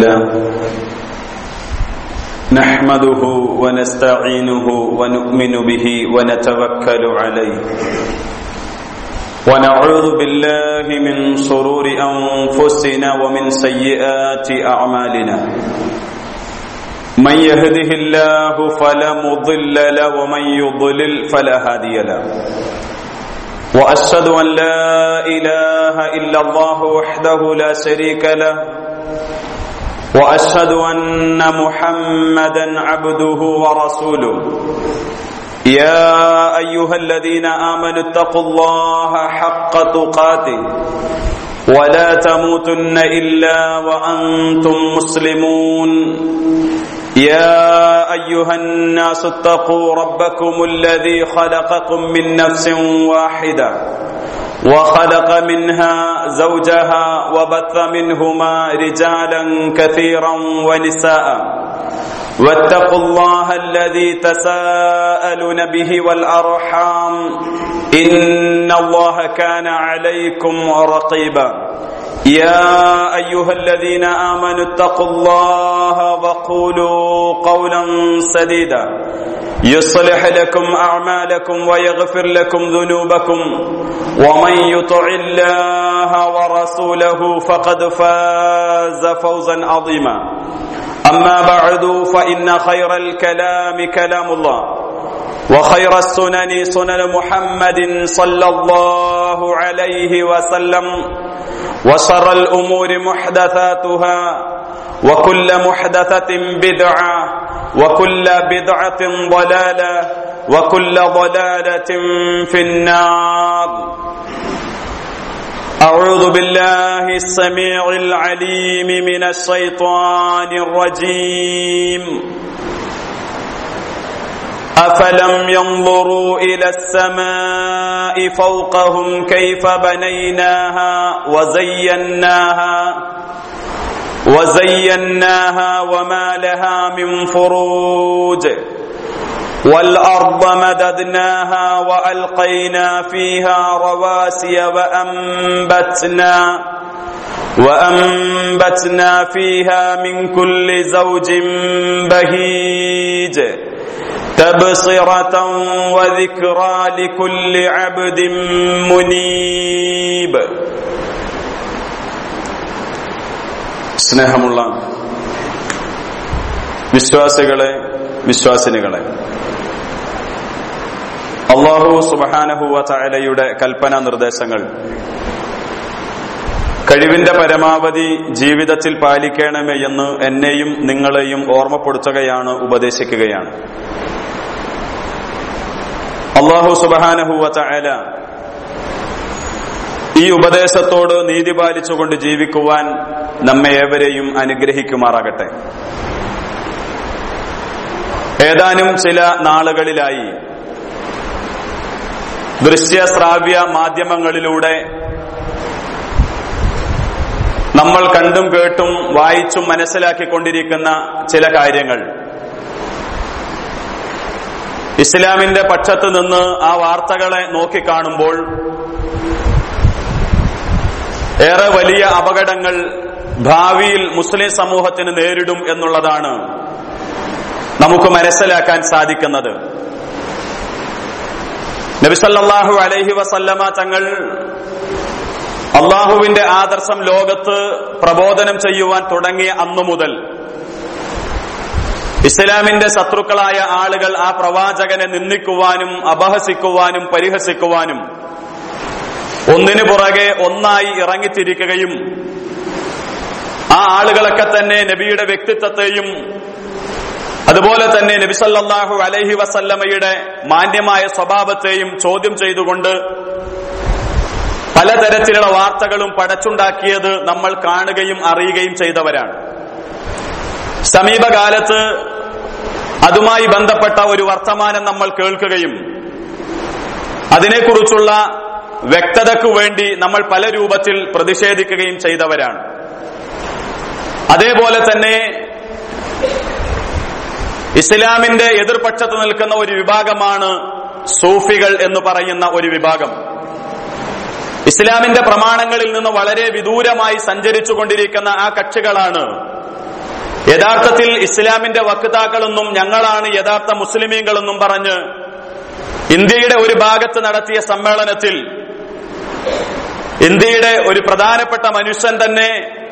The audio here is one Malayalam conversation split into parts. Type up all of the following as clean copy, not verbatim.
لله نحمده ونستعينه ونؤمن به ونتوكل عليه ونعوذ بالله من شرور أنفسنا ومن سيئات أعمالنا من يهده الله فلا مضل له ومن يضلل فلا هادي له وأشهد أن لا إله إلا الله وحده لا شريك له وأشهد أن محمدا عبده ورسوله يا أيها الذين آمنوا اتقوا الله حق تقاته ولا تموتن إلا وأنتم مسلمون يا أيها الناس اتقوا ربكم الذي خلقكم من نفس واحدة وخلق منها زوجها وبث منهما رجالا كثيرا ونساء واتقوا الله الذي تساءلون به والأرحام إن الله كان عليكم رقيبا يا أيها الذين آمنوا اتقوا الله وقولوا قولا سديدا يصلح لكم أعمالكم ويغفر لكم ذنوبكم ومن يطع الله ورسوله فقد فاز فوزا عظيما أما بعد فإن خير الكلام كلام الله وخير السنن سنن محمد صلى الله عليه وسلم وشر الأمور محدثاتها وكل محدثة بدعة وكل بدعة ضلالة وكل ضلالة في النار أعوذ بالله السميع العليم من الشيطان الرجيم أفلم ينظروا إلى السماء فوقهم كيف بنيناها وزيناها وما لها من فروج والأرض مددناها وألقينا فيها رواسي وأنبتنا فيها من كل زوج بهيج تبصرة وذكرى لكل عبد منيب. സ്നേഹമുള്ള വിശ്വാസികളെ, വിശ്വാസിനികളെ, അല്ലാഹു സുബ്ഹാനഹു വ തആലയുടെ കൽപ്പനാ നിർദ്ദേശങ്ങൾ കഴിവിന്റെ പരമാവധി ജീവിതത്തിൽ പാലിക്കണമേ എന്ന് എന്നെയും നിങ്ങളെയും ഓർമ്മപ്പെടുത്തുകയാണ്, ഉപദേശിക്കുകയാണ്. അല്ലാഹു സുബ്ഹാനഹു വ തആല ഈ ഉപദേശത്തോട് നീതി പാലിച്ചുകൊണ്ട് ജീവിക്കുവാൻ നമ്മെ ഏവരെയും അനുഗ്രഹിക്കുമാറാകട്ടെ. ഏതാനും ചില നാളുകളിലായി ദൃശ്യ ശ്രാവ്യ മാധ്യമങ്ങളിലൂടെ നമ്മൾ കണ്ടും കേട്ടും വായിച്ചും മനസ്സിലാക്കിക്കൊണ്ടിരിക്കുന്ന ചില കാര്യങ്ങൾ, ഇസ്ലാമിന്റെ പക്ഷത്ത് നിന്ന് ആ വാർത്തകളെ നോക്കിക്കാണുമ്പോൾ ഏറെ വലിയ അപകടങ്ങൾ ഭാവിയിൽ മുസ്ലിം സമൂഹത്തിന് നേരിടും എന്നുള്ളതാണ് നമുക്ക് മനസ്സിലാക്കാൻ സാധിക്കുന്നത്. നബി സല്ലല്ലാഹു അലൈഹി വസല്ലമ തങ്ങൾ അള്ളാഹുവിന്റെ ആദർശം ലോകത്ത് പ്രബോധനം ചെയ്യുവാൻ തുടങ്ങിയ അന്നു മുതൽ ഇസ്ലാമിന്റെ ശത്രുക്കളായ ആളുകൾ ആ പ്രവാചകനെ നിന്ദിക്കുവാനും അപഹസിക്കുവാനും പരിഹസിക്കുവാനും ഒന്നിനു പുറകെ ഒന്നായി ഇറങ്ങിത്തിരിക്കുകയും ആ ആളുകളൊക്കെ തന്നെ നബിയുടെ വ്യക്തിത്വത്തെയും അതുപോലെ തന്നെ നബി സല്ലല്ലാഹു അലൈഹി വസല്ലമയുടെ മാന്യമായ സ്വഭാവത്തെയും ചോദ്യം ചെയ്തുകൊണ്ട് പലതരത്തിലുള്ള വാർത്തകളും പടച്ചുണ്ടാക്കിയത് നമ്മൾ കാണുകയും അറിയുകയും ചെയ്തവരാണ്. സമീപകാലത്ത് അതുമായി ബന്ധപ്പെട്ട ഒരു വർത്തമാനം നമ്മൾ കേൾക്കുകയും അതിനെക്കുറിച്ചുള്ള വ്യക്തതയ്ക്കു വേണ്ടി നമ്മൾ പല രൂപത്തിൽ പ്രതിഷേധിക്കുകയും ചെയ്തവരാണ്. അതേപോലെ തന്നെ ഇസ്ലാമിന്റെ എതിർപക്ഷത്ത് നിൽക്കുന്ന ഒരു വിഭാഗമാണ് സൂഫികൾ എന്ന് പറയുന്ന ഒരു വിഭാഗം. ഇസ്ലാമിന്റെ പ്രമാണങ്ങളിൽ നിന്ന് വളരെ വിദൂരമായി സഞ്ചരിച്ചു കൊണ്ടിരിക്കുന്ന ആ കക്ഷികളാണ് യഥാർത്ഥത്തിൽ ഇസ്ലാമിന്റെ വക്താക്കളെന്നും ഞങ്ങളാണ് യഥാർത്ഥ മുസ്ലിമീങ്ങളെന്നും പറഞ്ഞ് ഇന്ത്യയുടെ ഒരു ഭാഗത്ത് നടത്തിയ സമ്മേളനത്തിൽ ഇന്ത്യയുടെ ഒരു പ്രധാനപ്പെട്ട മനുഷ്യൻ തന്നെ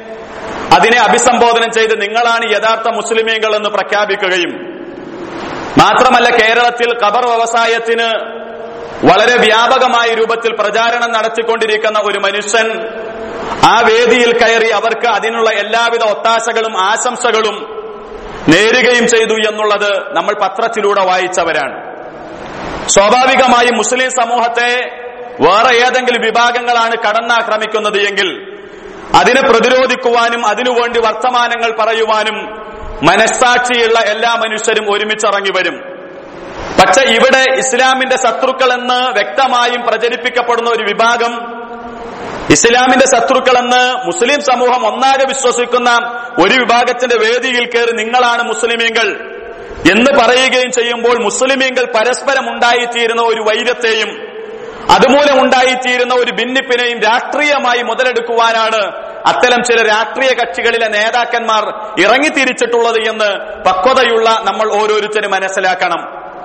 അതിനെ അഭിസംബോധന ചെയ്ത് നിങ്ങളാണ് യഥാർത്ഥ മുസ്ലിമീങ്ങൾ എന്ന് പ്രഖ്യാപിക്കുകയും മാത്രമല്ല കേരളത്തിൽ ഖബർ വ്യവസായത്തിന് വളരെ വ്യാപകമായ രൂപത്തിൽ പ്രചാരണം നടത്തിക്കൊണ്ടിരിക്കുന്ന ഒരു മനുഷ്യൻ ആ വേദിയിൽ കയറി അവർക്ക് അതിനുള്ള എല്ലാവിധ ഒത്താശകളും ആശംസകളും നേരുകയും ചെയ്തു എന്നുള്ളത് നമ്മൾ പത്രത്തിലൂടെ വായിച്ചവരാണ്. സ്വാഭാവികമായും മുസ്ലിം സമൂഹത്തെ വേറെ ഏതെങ്കിലും വിഭാഗങ്ങളാണ് കടന്നാക്രമിക്കുന്നത് എങ്കിൽ അതിനെ പ്രതിരോധിക്കുവാനും അതിനുവേണ്ടി വർത്തമാനങ്ങൾ പറയുവാനും മനസ്സാക്ഷിയുള്ള എല്ലാ മനുഷ്യരും ഒരുമിച്ചിറങ്ങി വരും. പക്ഷെ ഇവിടെ ഇസ്ലാമിന്റെ ശത്രുക്കൾ എന്ന് വ്യക്തമായും പ്രചരിപ്പിക്കപ്പെടുന്ന ഒരു വിഭാഗം, ഇസ്ലാമിന്റെ ശത്രുക്കളെന്ന് മുസ്ലിം സമൂഹം ഒന്നാകെ വിശ്വസിക്കുന്ന ഒരു വിഭാഗത്തിന്റെ വേദിയിൽ കയറി നിങ്ങളാണ് മുസ്ലിമീങ്ങൾ എന്ന് പറയുകയും ചെയ്യുമ്പോൾ മുസ്ലിമീങ്ങൾ പരസ്പരം ഉണ്ടായിത്തീരുന്ന ഒരു വൈരത്തെയും അതുമൂലം ഉണ്ടായിത്തീരുന്ന ഒരു ഭിന്നിപ്പിനെയും രാഷ്ട്രീയമായി മുതലെടുക്കുവാനാണ് അത്തരം ചില രാഷ്ട്രീയ കക്ഷികളിലെ നേതാക്കന്മാർ ഇറങ്ങിത്തിരിച്ചിട്ടുള്ളത് എന്ന് പക്വതയുള്ള നമ്മൾ ഓരോരുത്തരും മനസ്സിലാക്കണം.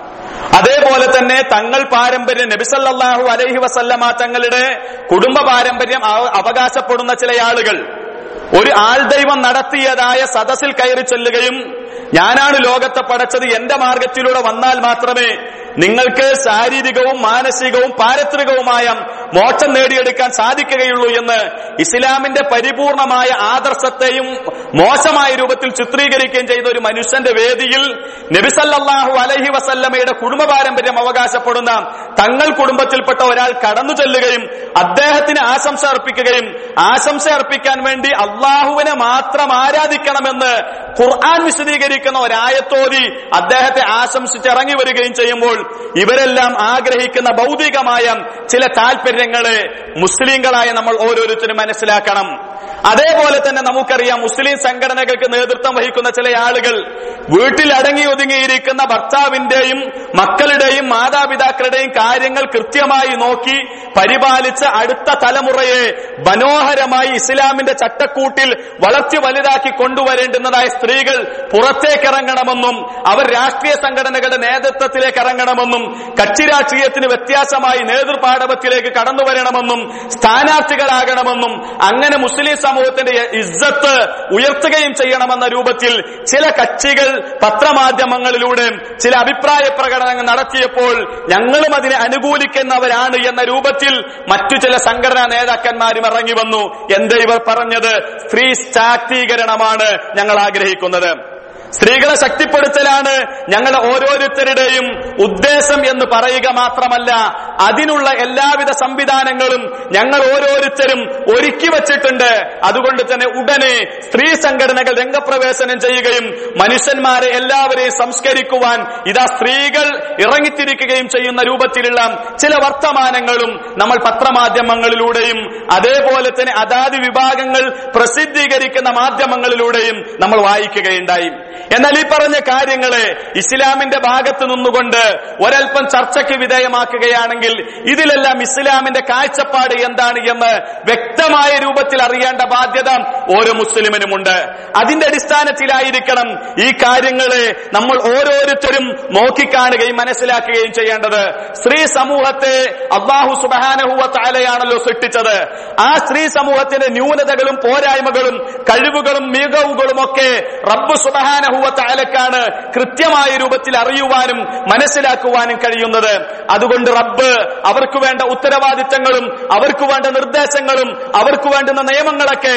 അതേപോലെ തന്നെ തങ്ങൾ പാരമ്പര്യം നബി സല്ലല്ലാഹു അലൈഹി വസല്ലമ തങ്ങളുടെ കുടുംബ പാരമ്പര്യം അവകാശപ്പെടുന്ന ചില ആളുകൾ ഒരു ആൾദൈവം നടത്തിയതായ സദസ്സിൽ കയറി ചെല്ലുകയും ഞാനാണ് ലോകത്തെ പടച്ചത്, എന്റെ മാർഗത്തിലൂടെ വന്നാൽ മാത്രമേ നിങ്ങൾക്ക് ശാരീരികവും മാനസികവും പാരത്രികവുമായ മോക്ഷം നേടിയെടുക്കാൻ സാധിക്കുകയുള്ളൂ എന്ന് ഇസ്ലാമിന്റെ പരിപൂർണമായ ആദർശത്തെയും മോശമായ രൂപത്തിൽ ചിത്രീകരിക്കുകയും ചെയ്ത ഒരു മനുഷ്യന്റെ വേദിയിൽ നബി സല്ലല്ലാഹു അലൈഹി വസല്ലമയുടെ കുടുംബ പാരമ്പര്യം അവകാശപ്പെടുന്ന തങ്ങൾ കുടുംബത്തിൽപ്പെട്ട ഒരാൾ കടന്നു ചെല്ലുകയും അദ്ദേഹത്തിന് ആശംസ അർപ്പിക്കുകയും ആശംസ അർപ്പിക്കാൻ വേണ്ടി അള്ളാഹുവിനെ മാത്രം ആരാധിക്കണമെന്ന് ഖുർആൻ വിശദീകരിക്കുന്ന ഒരായത്തോതി അദ്ദേഹത്തെ ആശംസിച്ചിറങ്ങി വരികയും ചെയ്യുമ്പോൾ ഇവരെല്ലാം ആഗ്രഹിക്കുന്ന ഭൗതികമായ ചില താല്പര്യങ്ങളെ മുസ്ലിങ്ങളായ നമ്മൾ ഓരോരുത്തരും മനസ്സിലാക്കണം. അതേപോലെ തന്നെ നമുക്കറിയാം മുസ്ലിം സംഘടനകൾക്ക് നേതൃത്വം വഹിക്കുന്ന ചില ആളുകൾ വീട്ടിൽ അടങ്ങി ഒതുങ്ങിയിരിക്കുന്ന ഭർത്താവിന്റെയും മക്കളുടെയും മാതാപിതാക്കളുടെയും കാര്യങ്ങൾ കൃത്യമായി നോക്കി പരിപാലിച്ച് അടുത്ത തലമുറയെ മനോഹരമായി ഇസ്ലാമിന്റെ ചട്ടക്കൂട്ടിൽ വളർത്തി വലുതാക്കി കൊണ്ടുവരേണ്ടുന്നതായ സ്ത്രീകൾ പുറത്തേക്കിറങ്ങണമെന്നും അവർ രാഷ്ട്രീയ സംഘടനകളുടെ നേതൃത്വത്തിലേക്ക് ഇറങ്ങണമെന്നും കക്ഷി രാഷ്ട്രീയത്തിന് വ്യത്യാസമായി നേതൃപാടവത്തിലേക്ക് കടന്നു വരണമെന്നും സ്ഥാനാർത്ഥികളാകണമെന്നും അങ്ങനെ മുസ്ലിം സമൂഹത്തിന്റെ ഇസ്സത്ത് ഉയർത്തുകയും ചെയ്യണമെന്ന രൂപത്തിൽ ചില കക്ഷികൾ പത്രമാധ്യമങ്ങളിലൂടെ ചില അഭിപ്രായ പ്രകടനങ്ങൾ നടത്തിയപ്പോൾ ഞങ്ങളും അതിനെ അനുകൂലിക്കുന്നവരാണ് എന്ന രൂപത്തിൽ മറ്റു ചില സംഘടനാ നേതാക്കന്മാരും ഇറങ്ങി വന്നു. എന്താ ഇവർ പറഞ്ഞത്? സ്ത്രീ ശാക്തീകരണമാണ് ഞങ്ങൾ ആഗ്രഹിക്കുന്നത്, സ്ത്രീകളെ ശക്തിപ്പെടുത്തലാണ് ഞങ്ങളുടെ ഓരോരുത്തരുടെയും ഉദ്ദേശം എന്ന് പറയുക മാത്രമല്ല അതിനുള്ള എല്ലാവിധ സംവിധാനങ്ങളും ഞങ്ങൾ ഓരോരുത്തരും ഒരുക്കി വച്ചിട്ടുണ്ട്. അതുകൊണ്ട് തന്നെ ഉടനെ സ്ത്രീ സംഘടനകൾ രംഗപ്രവേശനം ചെയ്യുകയും മനുഷ്യന്മാരെ എല്ലാവരെയും സംസ്കരിക്കുവാൻ ഇതാ സ്ത്രീകൾ ഇറങ്ങിത്തിരിക്കുകയും ചെയ്യുന്ന രൂപത്തിലുള്ള ചില വർത്തമാനങ്ങളും നമ്മൾ പത്രമാധ്യമങ്ങളിലൂടെയും അതേപോലെ തന്നെ അതാത് വിഭാഗങ്ങൾ പ്രസിദ്ധീകരിക്കുന്ന മാധ്യമങ്ങളിലൂടെയും നമ്മൾ വായിക്കുകയുണ്ടായി. എന്നാൽ ഈ പറഞ്ഞ കാര്യങ്ങളെ ഇസ്ലാമിന്റെ ഭാഗത്ത് നിന്നുകൊണ്ട് ഒരൽപ്പം ചർച്ചയ്ക്ക് വിധേയമാക്കുകയാണെങ്കിൽ ഇതിലെല്ലാം ഇസ്ലാമിന്റെ കാഴ്ചപ്പാട് എന്താണ് എന്ന് വ്യക്തമായ രൂപത്തിൽ അറിയേണ്ട ബാധ്യത ഓരോ മുസ്ലിമിനുമുണ്ട്. അതിന്റെ അടിസ്ഥാനത്തിലായിരിക്കണം ഈ കാര്യങ്ങളെ നമ്മൾ ഓരോരുത്തരും നോക്കിക്കാണുകയും മനസ്സിലാക്കുകയും ചെയ്യേണ്ടത്. സ്ത്രീ സമൂഹത്തെ അല്ലാഹു സുബ്ഹാനഹു വ തആലയാണല്ലോ സൃഷ്ടിച്ചത്. ആ സ്ത്രീ സമൂഹത്തിന്റെ ന്യൂനതകളും പോരായ്മകളും കഴിവുകളും മികവുകളും ഒക്കെ റബ്ബ് സുബ്ഹാനഹു വ തആലക്കാണ് കൃത്യമായ രൂപത്തിൽ അറിയുവാനും മനസ്സിലാക്കുവാനും കഴിയുന്നത്. അതുകൊണ്ട് റബ്ബ് അവർക്ക് വേണ്ട ഉത്തരവാദിത്തങ്ങളും അവർക്ക് വേണ്ട നിർദ്ദേശങ്ങളും അവർക്ക് വേണ്ടുന്ന നിയമങ്ങളൊക്കെ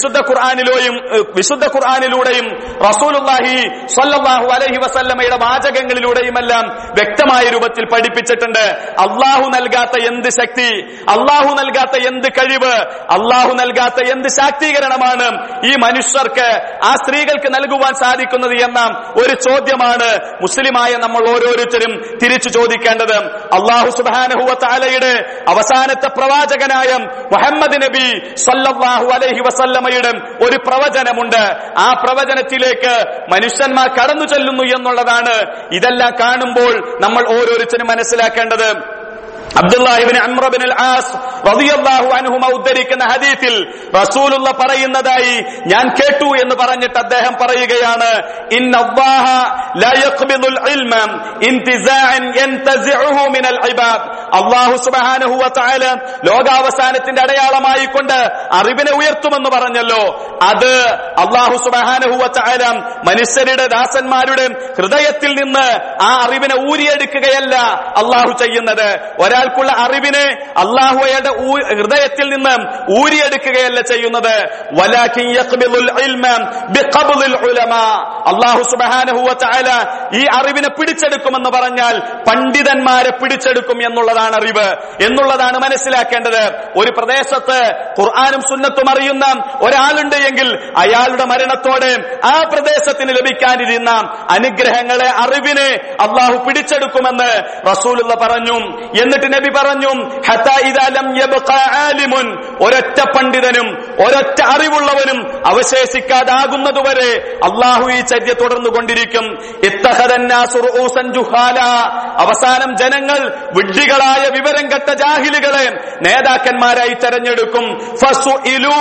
വിശുദ്ധ ഖുർആനിലൂടെയും റസൂലുള്ളാഹി സ്വല്ലല്ലാഹു അലൈഹി വസല്ലമയുടെ വാചകങ്ങളിലൂടെയും എല്ലാം വ്യക്തമായ രൂപത്തിൽ പഠിപ്പിച്ചിട്ടുണ്ട്. അള്ളാഹു നൽകാത്ത എന്ത് ശക്തി, അള്ളാഹു നൽകാത്ത എന്ത് കഴിവ്, അള്ളാഹു നൽകാത്ത എന്ത് ശാക്തീകരണമാണ് ഈ മനുഷ്യർക്ക് ആ സ്ത്രീകൾക്ക് നൽകുവാൻ സാധിക്കുന്നത് എന്ന ഒരു ചോദ്യമാണ് മുസ്ലിമായ നമ്മൾ ഓരോരുത്തരും തിരിച്ചു ചോദിക്കേണ്ടത്. അല്ലാഹു സുബ്ഹാനഹു വ തആലയുടെ അവസാനത്തെ പ്രവാചകനായ മുഹമ്മദ് നബി സല്ലല്ലാഹു അലൈഹി വസല്ലമയുടെ ഒരു പ്രവചനമുണ്ട്. ആ പ്രവചനത്തിലേക്ക് മനുഷ്യന്മാർ കടന്നു ചെല്ലുന്നു എന്നുള്ളതാണ്. ഇതെല്ലാം കാണുമ്പോൾ നമ്മൾ ഓരോരുത്തരും മനസ്സിലാക്കേണ്ടത് അബ്ദുല്ലാഹി ഇബ്നു അംർ ഇബ്നുൽ ആസ് റളിയല്ലാഹു അൻഹുമ ഉദ്ധരിക്കുന്ന ഹദീസിൽ റസൂലുള്ള പറയുന്നതായി ഞാൻ കേട്ടു എന്ന് പറഞ്ഞിട്ട് അദ്ദേഹം പറയുകയാണ്, ഇന്നല്ലാഹ ലാ യഖ്ബിദുൽ ഇൽമ ഇന്തിസാഅൻ യൻതസിഉഹു മിനൽ ഇബാദ്. അല്ലാഹു സുബ്ഹാനഹു വ തആല ലോകാവസാനത്തിന്റെ അടയാളമായി കൊണ്ട് അറിവിനെ ഉയർത്തുമെന്ന് പറഞ്ഞല്ലോ. അത് അല്ലാഹു സുബ്ഹാനഹു വ തആല മനുഷ്യരുടെ ദാസന്മാരുടെ ഹൃദയത്തിൽ നിന്ന് ആ അറിവിനെ ഊരിയെടുക്കുകയല്ല അല്ലാഹു ചെയ്യുന്നത്. ഒരാൾക്കുള്ള അറിവിനെ അല്ലാഹുവയുടെ ഹൃദയത്തിൽ നിന്ന് ഊരിയെടുക്കുകയല്ല ചെയ്യുന്നത്. വലാകിൻ യഖ്ബിദുൽ ഇൽമ ബിഖബ്ദിൽ ഉലമാ. അല്ലാഹു സുബ്ഹാനഹു വ തആല ഈ അറിവിനെ പിടിച്ചെടുക്കുമെന്ന് പറഞ്ഞാൽ പണ്ഡിതന്മാരെ പിടിച്ചെടുക്കും എന്നുള്ളതാണ് അറിവ്, എന്നുള്ളതാണ് മനസ്സിലാക്കേണ്ടത്. ഒരു പ്രദേശത്ത് ഖുർആനും സുന്നത്തും അറിയുന്ന ഒരാളുണ്ട് എങ്കിൽ അയാളുടെ മരണത്തോടെ ആ പ്രദേശത്തിന് ലഭിക്കാനിരുന്ന അനുഗ്രഹങ്ങളെ, അറിവിനെ അല്ലാഹു പിടിച്ചെടുക്കുമെന്ന് റസൂലുള്ള പറഞ്ഞു. എന്നിട്ട് നബി പറഞ്ഞു, ഹത്താ ഇദാ ലം യബ്ഖ ആലിമുൻ, ഒരൊറ്റ പണ്ഡിതനും ഒരൊറ്റ അറിവുള്ളവനും അവശേഷിക്കാതാകുന്നതുവരെ അല്ലാഹു ഈ ചര്യ തുടർന്നുകൊണ്ടിരിക്കും. ഇത്തഖദന്നാസു റൂസൻ ജുഹാല, അവസാനം ജനങ്ങൾ വിഡ്ഢികളായ വിവരം കെട്ട ജാഹിലുകളെ നേതാക്കന്മാരായി തെരഞ്ഞെടുക്കും. ഫസുഇലു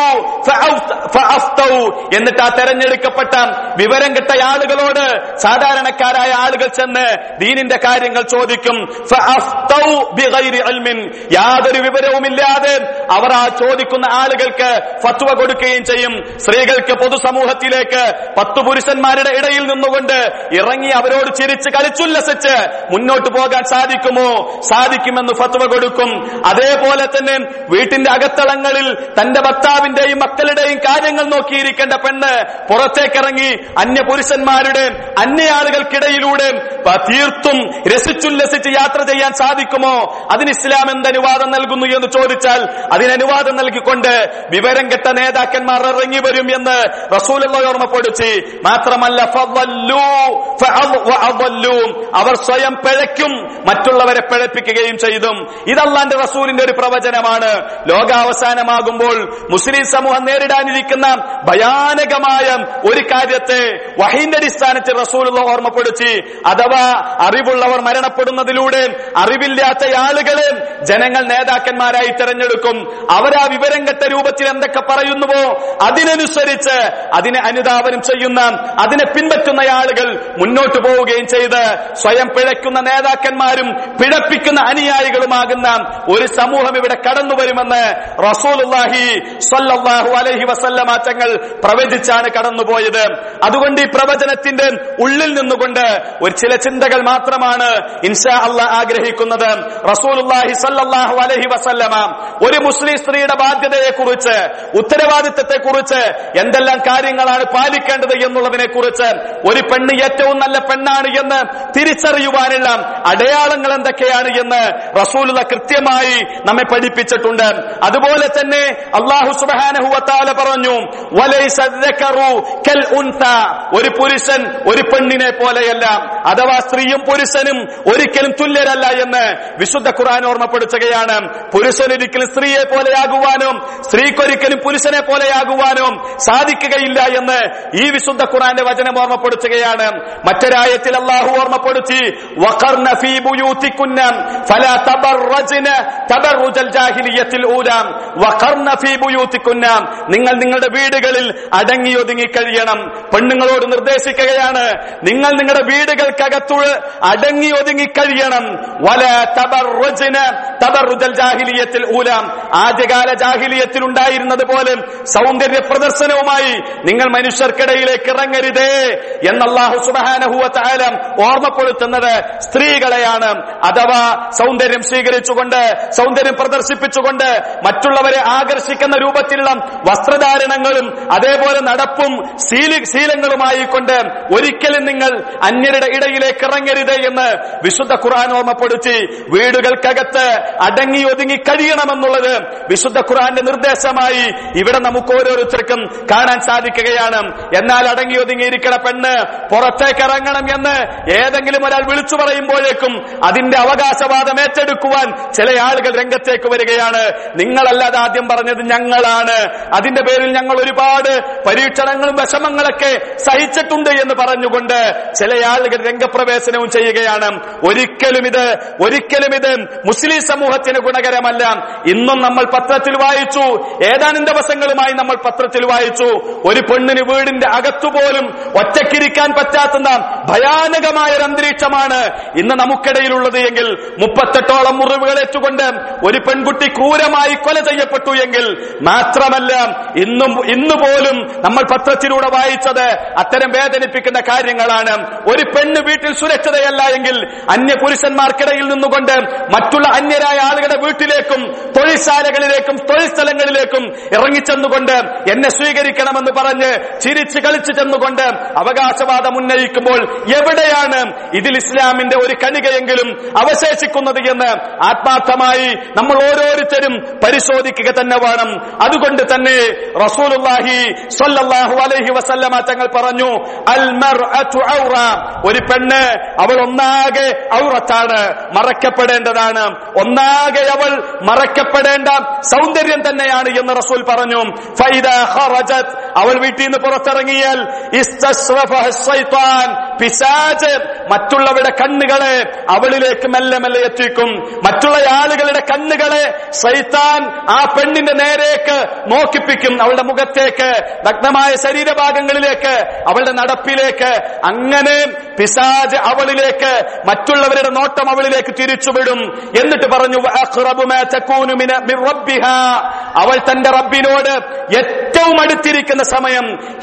ഫഅഫ്തൗ, എന്നിട്ട് ആ തെരഞ്ഞെടുക്കപ്പെട്ട വിവരം കെട്ട ആളുകളോട് സാധാരണക്കാരായ ആളുകൾ ചെന്ന് ദീനിന്റെ കാര്യങ്ങൾ ചോദിക്കും. ഫഅഫ്തൗ ബിഗൈരി ഇൽമിൻ, യാതൊരു വിവരവുമില്ലാതെ അവർ ആ ചോദിക്കുന്ന ആളുകൾക്ക് ഫത്വ കൊടുക്കുകയും ചെയ്യും. സ്ത്രീകൾക്ക് പൊതുസമൂഹത്തിലേക്ക് 10 പുരുഷന്മാരുടെ ഇടയിൽ നിന്നുകൊണ്ട് ഇറങ്ങി അവരോട് ചിരിച്ച് കളിച്ചുല്ലസിച്ച് മുന്നോട്ട് പോകാൻ സാധിക്കുമോ? സാധിക്കുമെന്ന് ഫത്വ കൊടുക്കും. അതേപോലെ തന്നെ വീട്ടിന്റെ അകത്തളങ്ങളിൽ തന്റെ ഭർത്താവിന്റെയും മക്കളുടെയും കാര്യങ്ങൾ നോക്കിയിരിക്കേണ്ട പെണ്ണ് പുറത്തേക്കിറങ്ങി അന്യ പുരുഷന്മാരുടെ അന്യയാളുകൾക്കിടയിലൂടെ തീർത്തും രസിച്ചുല്ലസിച്ച് യാത്ര ചെയ്യാൻ സാധിക്കുമോ? അതിന് ഇസ്ലാം എന്ത് അനുവാദം നൽകുന്നു എന്ന് ചോദിച്ചാൽ അതിന് അനുവാദം നൽകിക്കൊണ്ട് വിവരം കെട്ട നേതാക്കന്മാർ ഇറങ്ങി വരും എന്ന് റസൂലുള്ളാഹി ഓർമ്മപ്പെടുത്തി. മാത്രമല്ല അവർ സ്വയം പിഴയ്ക്കും, മറ്റുള്ളവരെ പിഴപ്പിക്കുകയും ചെയ്തും. ഇത് അല്ലാഹുവിന്റെ റസൂലിന്റെ ഒരു പ്രവചനമാണ്. ലോകാവസാനമാകുമ്പോൾ മുസ്ലിം സമൂഹം നേരിടാനിരിക്കുന്ന ഭയാനകമായ ഒരു കാര്യത്തെ വഹീന്റെ അടിസ്ഥാനത്തിൽ റസൂലുള്ളാഹി ഓർമ്മപ്പെടുത്തി. അഥവാ അറിവുള്ളവർ മരണപ്പെടുന്നതിലൂടെ അറിവില്ലാത്ത ആളുകളെ ജനങ്ങൾ നേതാക്കന്മാരായി തെരഞ്ഞെടുക്കും. അവരാ വിവരം കെട്ട രൂപത്തിൽ എന്തൊക്കെ പറയുന്നുവോ അതിനനുസരിച്ച് അതിനെ അനുധാവനം ചെയ്യുന്ന, അതിനെ പിൻപറ്റുന്ന ആളുകൾ മുന്നോട്ട് പോവുകയും ചെയ്ത് സ്വയം പിഴയ്ക്കുന്ന നേതാക്കന്മാരും പിഴപ്പിക്കുന്ന അനുയായികളുമാകുന്ന ഒരു സമൂഹം ഇവിടെ കടന്നു വരുമെന്ന് റസൂലുള്ളാഹി സ്വല്ലല്ലാഹു അലൈഹി വസല്ലമ തങ്ങൾ പ്രവചിച്ചാണ് കടന്നുപോയത്. അതുകൊണ്ട് ഈ പ്രവചനത്തിന്റെ ഉള്ളിൽ നിന്നുകൊണ്ട് ഒരു ചില ചിന്തകൾ മാത്രമാണ് ഇൻഷാ അല്ലാഹ് ആഗ്രഹിക്കുന്നത്. റസൂലുള്ളാഹി സ്വല്ലല്ലാഹു അലൈഹി വസല്ലമ ഒരു മുസ്ലിം സ്ത്രീയുടെ ബാധ്യതയെക്കുറിച്ച്, ഉത്തരവാദിത്തത്തെക്കുറിച്ച്, എന്തെല്ലാം കാര്യങ്ങളാണ് പാലിക്കേണ്ടത് എന്നുള്ളതിനെ കുറിച്ച്, ഒരു പെണ്ണ് ഏറ്റവും നല്ല പെണ്ണാണ് എന്ന് തിരിച്ചറിയുവാനുള്ള അടയാളങ്ങൾ എന്തൊക്കെയാണ് എന്ന് റസൂലുള്ള കൃത്യമായി നമ്മെ പഠിപ്പിച്ചിട്ടുണ്ട്. അതുപോലെ തന്നെ അല്ലാഹു സുബ്ഹാനഹു വ തആല പറഞ്ഞു, വലൈസ ദക്കറു കൽ ഉൻത, ഒരു പുരുഷൻ ഒരു പെണ്ണിനെ പോലെയല്ല, അഥവാ സ്ത്രീയും പുരുഷനും ഒരിക്കലും തുല്യരല്ല എന്ന് വിശുദ്ധ ഖുർആൻ ഓർമ്മപ്പെടുത്തുകയാണ്. പുരുഷനൊരിക്കലും സ്ത്രീയെ പോലെയാകുവാനും സ്ത്രീക്കൊരിക്കലും പുരുഷനെ പോലെയാകുവാനും സാധിക്കുകയില്ല എന്ന് ഈ വിശുദ്ധ ഖുർആന്റെ വചനം ഓർമ്മപ്പെടുത്തുകയാണ്. മറ്റൊരായത്തിൽ അല്ലാഹു ഓർമ്മപ്പെടുത്തി, വഖർന ഫീ ബുയൂതികുന്ന ഫലാ തബറജ്ന തബറുജൽ ജാഹിലിയ്യത്തിൽ ഊലാ, വഖർന ഫീ ബുയൂതികുന്ന, നിങ്ങൾ നിങ്ങളുടെ വീടുകളിൽ അടങ്ങി ഒതുങ്ങി കഴിയണം. പെണ്ണുങ്ങളോട് നിർദ്ദേശിക്കുകയാണ്, നിങ്ങൾ നിങ്ങളുടെ വീടുകൾക്കകത്തു അടങ്ങി ഒതുങ്ങി കഴിയണം. വലാ തബറജ്ന തബറുജൽ ജാഹിലിയ്യത്തിൽ ഊലാ, ആദ്യകാല ജാഹിലിയത്തിൽ ഉണ്ടായിരുന്നത് പോലെ സൗന്ദര്യ പ്രദർശനവുമായി നിങ്ങൾ മനുഷ്യർക്കിടയിലേക്ക് ഇറങ്ങരുതേ എന്ന് അല്ലാഹു സുബ്ഹാനഹു വ തആല ഓർമ്മപ്പെടുത്തുന്നത് സ്ത്രീകളെയാണ്. അഥവാ സൗന്ദര്യം സ്വീകരിച്ചുകൊണ്ട്, സൗന്ദര്യം പ്രദർശിപ്പിച്ചുകൊണ്ട് മറ്റുള്ളവരെ ആകർഷിക്കുന്ന രൂപത്തിലുള്ള വസ്ത്രധാരണങ്ങളും അതേപോലെ നടപ്പും ശീലങ്ങളുമായി കൊണ്ട് ഒരിക്കലും നിങ്ങൾ അന്യരുടെ ഇടയിലേക്ക് ഇറങ്ങരുത് എന്ന് വിശുദ്ധ ഖുർആൻ ഓർമ്മപ്പെടുത്തി. വീടുകൾക്കകത്ത് അടങ്ങി ഒതുങ്ങി കഴിയണമെന്നുള്ളത് വിശുദ്ധ ഖുർആന്റെ നിർദ്ദേശമായി ഇവിടെ നമുക്ക് ഓരോരുത്തർക്കും കാണാൻ സാധിക്കുകയാണ്. എന്നാൽ അടങ്ങി ഒതുങ്ങിയിരിക്കണ പെണ്ണ് പുറത്തേക്ക് ഇറങ്ങണം എന്ന് ഏതെങ്കിലും ഒരാൾ വിളിച്ചു പറയുമ്പോഴേക്കും അതിന്റെ അവകാശവാദം ഏറ്റെടുക്കുവാൻ ചില ആളുകൾ രംഗത്തേക്ക് വരികയാണ്. നിങ്ങളല്ലാതെ ആദ്യം പറഞ്ഞത് ഞങ്ങളാണ്, അതിന്റെ പേരിൽ ഞങ്ങൾ ഒരുപാട് പരീക്ഷണങ്ങളും വിഷമങ്ങളൊക്കെ സഹിച്ചിട്ടുണ്ട് എന്ന് പറഞ്ഞുകൊണ്ട് ചില ആളുകൾ രംഗപ്രവേശനവും ചെയ്യുകയാണ്. ഒരിക്കലും ഇത് മുസ്ലിം സമൂഹത്തിന് ഗുണകരമല്ല. ഇന്നും നമ്മൾ പത്രത്തിൽ വായിച്ചു, ഏതാനും ദിവസങ്ങളുമായി നമ്മൾ പത്രത്തിൽ വായിച്ചു, ഒരു പെണ്ണിന് വീടിന്റെ അകത്തുപോലും ഒറ്റക്കിരിക്കാൻ പറ്റാത്ത ഭയാനകമായ ഒരു അന്തരീക്ഷമാണ് ഇന്ന് നമുക്കിടയിലുള്ളത് എങ്കിൽ, 38ഓളം മുറിവുകൾ ഏറ്റുകൊണ്ട് ഒരു പെൺകുട്ടി ക്രൂരമായി കൊല ചെയ്യപ്പെട്ടു എങ്കിൽ, മാത്രമല്ല ഇന്ന് പോലും നമ്മൾ പത്രത്തിലൂടെ വായിച്ചത് അത്തരം വേദനിപ്പിക്കുന്ന കാര്യങ്ങളാണ്. ഒരു പെണ്ണ് വീട്ടിൽ സുരക്ഷിതയല്ല എങ്കിൽ അന്യ പുരുഷന്മാർക്കിടയിൽ നിന്നുകൊണ്ട് മറ്റുള്ള അന്യരായ ആളുകളുടെ വീട്ടിലേക്കും തൊഴിൽശാലകളിലേക്കും തൊഴിൽ സ്ഥലങ്ങളിലേക്കും ഇറങ്ങിച്ചെന്നുകൊണ്ട് എന്നെ സ്വീകരിക്കണമെന്ന് പറഞ്ഞ് ചിരിച്ച് കളിച്ചു ചെന്നുകൊണ്ട് അവകാശവാദം ഉന്നയിക്കുമ്പോൾ എവിടെയാണ് ഇതിൽ ഇസ്ലാമിന്റെ ഒരു കണികയെങ്കിലും അവശേഷിക്കുന്നത് എന്ന് ആത്മാർത്ഥമായി നമ്മൾ ഓരോരുത്തരും പരിശോധിക്കുക തന്നെ വേണം. അതുകൊണ്ട് തന്നെ റസൂലുള്ളാഹി സ്വല്ലല്ലാഹു അലൈഹി വസല്ലമ തങ്ങൾ പറഞ്ഞു, അൽ മർഅതു ഔറ, ഒരു പെണ്ണ് അവൾ ഒന്നാകെ ഔറത്താണ്, മറക്കപ്പെടേണ്ടതാണ്, ഒന്നാകെ അവൾ മറക്കപ്പെടേണ്ട സൗന്ദര്യം തന്നെയാണ് എന്ന് റസൂൽ പറഞ്ഞു. ഫൈദാ ഖറജത്, അവൾ വീട്ടിൽ നിന്ന് പുറത്തിറങ്ങിയാൽ ഇസ്തസ്റഫഹ ശൈത്താൻ, പിശാച് മറ്റുള്ളവരുടെ കണ്ണുകളെ അവളിലേക്ക് മെല്ലെ മെല്ലെ എത്തിക്കും. മറ്റുള്ള ആളുകളുടെ കണ്ണുകളെ ശൈത്താൻ ആ പെണ്ണിന്റെ നേരേക്ക് നോക്കിപ്പിക്കും, അവളുടെ മുഖത്തേക്ക്, നഗ്നമായ ശരീരഭാഗങ്ങളിലേക്ക്, അവളുടെ നടപ്പിലേക്ക്. അങ്ങനെ പിശാച് അവളിലേക്ക്, മറ്റുള്ളവരുടെ നോട്ടം അവളിലേക്ക് തിരിച്ചുവിടും. എന്നിട്ട് പറഞ്ഞു, വഅഖറബു മാ തകൂനു മിൻ റബ്ബിഹാ, അവൾ തന്റെ റബ്ബിനോട് ഏറ്റവും അടുത്തിരിക്കുന്ന സമയം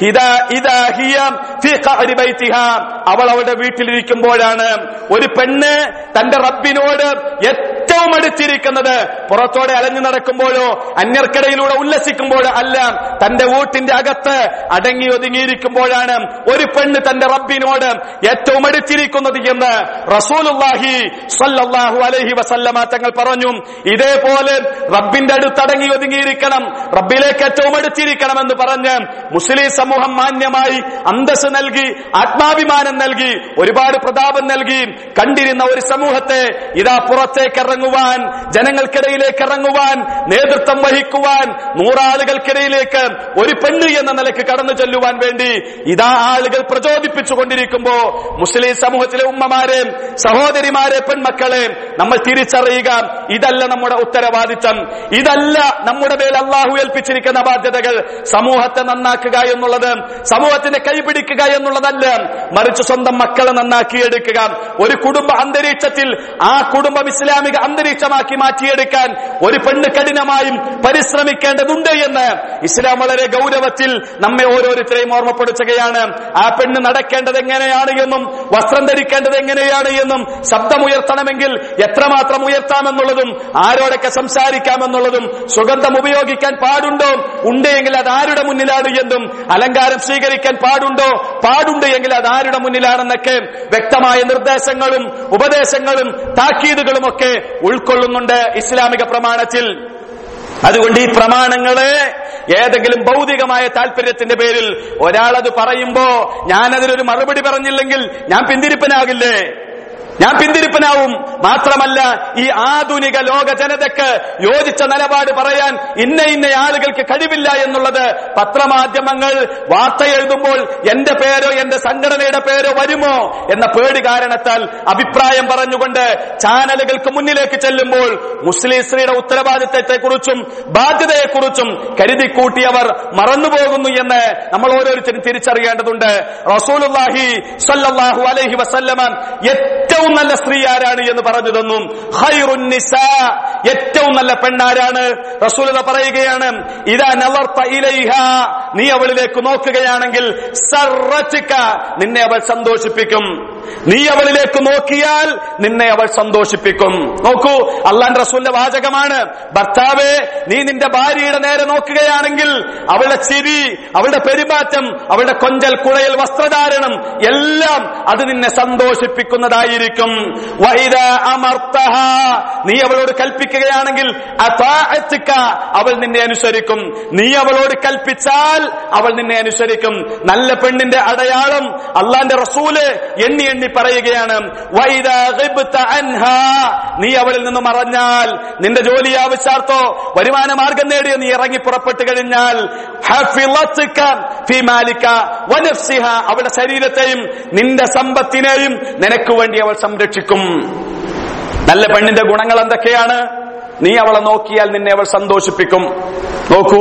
ഇദാ ഹിയ ഫീ ഖഅരി ബൈതിഹാ, അവൾ അവളുടെ വീട്ടിലിരിക്കുമ്പോഴാണ്. ഒരു പെണ്ണ് തന്റെ റബ്ബിനോട് ഏറ്റവും അടുത്തിരിക്കുന്നത് പുറത്തോടെ അലഞ്ഞു നടക്കുമ്പോഴോ അന്യർക്കിടയിലൂടെ ഉല്ലസിക്കുമ്പോഴോ അല്ല, തന്റെ വീട്ടിന്റെ അകത്ത് അടങ്ങി ഒതുങ്ങിയിരിക്കുമ്പോഴാണ് ഒരു പെണ്ണ് തന്റെ റബ്ബിനോട് ഏറ്റവും അടുത്തിരിക്കുന്നത് എന്ന് റസൂലുള്ളാഹി സ്വല്ലല്ലാഹു അലൈഹി വസല്ലമ തങ്ങൾ പറഞ്ഞു. ഇതേപോലെ റബ്ബിന്റെ അടുത്ത് അടങ്ങി ഒതുങ്ങിയിരിക്കണം, റബ്ബിലേക്ക് ഏറ്റവും അടുത്തിരിക്കണം എന്ന് പറഞ്ഞ് മുസ്ലിം സമൂഹം മാന്യമായി അന്തസ് നൽകി, ആത്മാഭിമാനം നൽകി, ഒരുപാട് പ്രതാപം നൽകി കണ്ടിരുന്ന ഒരു സമൂഹത്തെ ഇതാ പുറത്തേക്ക് ഇറങ്ങുവാൻ, ജനങ്ങൾക്കിടയിലേക്ക് ഇറങ്ങുവാൻ, നേതൃത്വം വഹിക്കുവാൻ, 100 ആളുകൾക്കിടയിലേക്ക് ഒരു പെണ്ണ് എന്ന നിലയ്ക്ക് കടന്നു ചെല്ലുവാൻ വേണ്ടി ഇതാ ആളുകൾ പ്രചോദിപ്പിച്ചുകൊണ്ടിരിക്കുമ്പോ മുസ്ലിം സമൂഹത്തിലെ ഉമ്മമാരെ, സഹോദരിമാരെ, പെൺമക്കളെ നമ്മൾ തിരിച്ചറിയുക, ഇതല്ല നമ്മുടെ ഉത്തരവാദിത്തം, ഇതല്ല നമ്മുടെ മേൽ അള്ളാഹു ഏൽപ്പിച്ചിരിക്കുന്ന ബാധ്യതകൾ. സമൂഹത്തെ നന്നാക്കുക എന്നുള്ളത്, സമൂഹത്തിന്റെ കൈപിടിക്കുക എന്നുള്ളതല്ല, മറിച്ച് സ്വന്തം മക്കളെ നന്നാക്കിയെടുക്കുക. ഒരു കുടുംബ അന്തരീക്ഷത്തിൽ ആ കുടുംബം ഇസ്ലാമിക അന്തരീക്ഷമാക്കി മാറ്റിയെടുക്കാൻ ഒരു പെണ്ണ് കഠിനമായും പരിശ്രമിക്കേണ്ടതുണ്ട് എന്ന് ഇസ്ലാം വളരെ ഗൗരവത്തിൽ നമ്മെ ഓരോരുത്തരെയും ഓർമ്മപ്പെടുത്തുകയാണ്. ആ പെണ്ണ് നടക്കേണ്ടത് എങ്ങനെയാണ് എന്നും വസ്ത്രം ധരിക്കേണ്ടത് എങ്ങനെയാണ് എന്നും, ശബ്ദമുയർത്തണമെങ്കിൽ എത്രമാത്രം ഉയർത്താമെന്നുള്ളതും, ആരോടൊക്കെ സംസാരിക്കാമെന്നുള്ളതും, സുഗന്ധം ഉപയോഗിക്കാൻ പാടുണ്ടോ, ഉണ്ടെങ്കിൽ അത് ആരുടെ മുന്നിലാണ് എന്നും, അലങ്കാരം സ്വീകരിക്കാൻ പാടുണ്ട് എങ്കിൽ അത് ആരുടെ മുന്നിലാണെന്നൊക്കെ വ്യക്തമായ നിർദ്ദേശങ്ങളും ഉപദേശങ്ങളും താക്കീതുകളും ഒക്കെ ഉൾക്കൊള്ളുന്നുണ്ട് ഇസ്ലാമിക പ്രമാണത്തിൽ. അതുകൊണ്ട് ഈ പ്രമാണങ്ങളെ ഏതെങ്കിലും ഭൗതികമായ താല്പര്യത്തിന്റെ പേരിൽ ഒരാളത് പറയുമ്പോ ഞാനതിനൊരു മറുപടി പറഞ്ഞില്ലെങ്കിൽ ഞാൻ പിന്തിരിപ്പനാവും. മാത്രമല്ല, ഈ ആധുനിക ലോക ജനതയ്ക്ക് യോജിച്ച നിലപാട് പറയാൻ ഇന്ന ആളുകൾക്ക് കഴിവില്ല എന്നുള്ളത് പത്രമാധ്യമങ്ങൾ വാർത്ത എഴുതുമ്പോൾ എന്റെ പേരോ എന്റെ സംഘടനയുടെ പേരോ വരുമോ എന്ന പേടി കാരണത്താൽ അഭിപ്രായം പറഞ്ഞുകൊണ്ട് ചാനലുകൾക്ക് മുന്നിലേക്ക് ചെല്ലുമ്പോൾ മുസ്ലിം സ്ത്രീയുടെ ഉത്തരവാദിത്തത്തെക്കുറിച്ചും ബാധ്യതയെക്കുറിച്ചും കരുതിക്കൂട്ടിയവർ മറന്നുപോകുന്നു എന്ന് നമ്മൾ ഓരോരുത്തരും തിരിച്ചറിയേണ്ടതുണ്ട്. റസൂലുള്ളാഹി സ്വല്ലല്ലാഹു അലൈഹി വസല്ലമ ഏറ്റവും നല്ല സ്ത്രീ ആരാണ് എന്ന് പറഞ്ഞു തന്നു. ഖൈറുൻ നിസാ, ഏറ്റവും നല്ല പെണ്ണാരാണ്? റസൂലുള്ളാഹി പറയുകയാണ്, ഇദാ നളർത ഇലൈഹാ, നീ അവളിലേക്ക് നോക്കുകയാണെങ്കിൽ സർറതുക, നിന്നെ അവൾ സന്തോഷിപ്പിക്കും. നീ അവളിലേക്ക് നോക്കിയാൽ നിന്നെ അവൾ സന്തോഷിപ്പിക്കും. നോക്കൂ, അല്ലാഹുവിന്റെ റസൂലിന്റെ വാചകമാണ്. ഭർത്താവേ, നീ നിന്റെ ഭാര്യയുടെ നേരെ നോക്കുകയാണെങ്കിൽ അവളുടെ ചിരി, അവളുടെ പെരുമാറ്റം, അവളുടെ കൊഞ്ചൽ കുഴയൽ വസ്ത്രധാരണം എല്ലാം അത് നിന്നെ സന്തോഷിപ്പിക്കുന്നതായിരിക്കും. വഇദാ അമർതഹാ, നീ അവളോട് കൽപ്പിക്കുകയാണെങ്കിൽ അതാഅതുക, അവൾ നിന്നെ അനുസരിക്കും. നീ അവളോട് കൽപ്പിച്ചാൽ അവൾ നിന്നെ അനുസരിക്കും. നല്ല പെണ്ണിന്റെ അടയാളം അല്ലാഹുവിന്റെ റസൂല് എണ്ണി പറയുകയാണ്. വഇദാ ഗിബ്ത അൻഹാ, നീ അവളിൽ നിന്ന് മറഞ്ഞാൽ, നിന്റെ ജോലി ആവശ്യാർത്ഥോ വരുമാന മാർഗം നേടി നീ ഇറങ്ങി പുറപ്പെട്ടു കഴിഞ്ഞാൽ ഹഫിളതുക ഫീ മാലിക വനഫ്സിഹാ, അവളുടെ ശരീരത്തെയും നിന്റെ സമ്പത്തിനെയും നിനക്ക് വേണ്ടി അവൾ സംരക്ഷിക്കും. നല്ല പെണ്ണിന്റെ ഗുണങ്ങൾ എന്തൊക്കെയാണ്? നീ അവളെ നോക്കിയാൽ നിന്നെ അവൾ സന്തോഷിപ്പിക്കും. നോക്കൂ,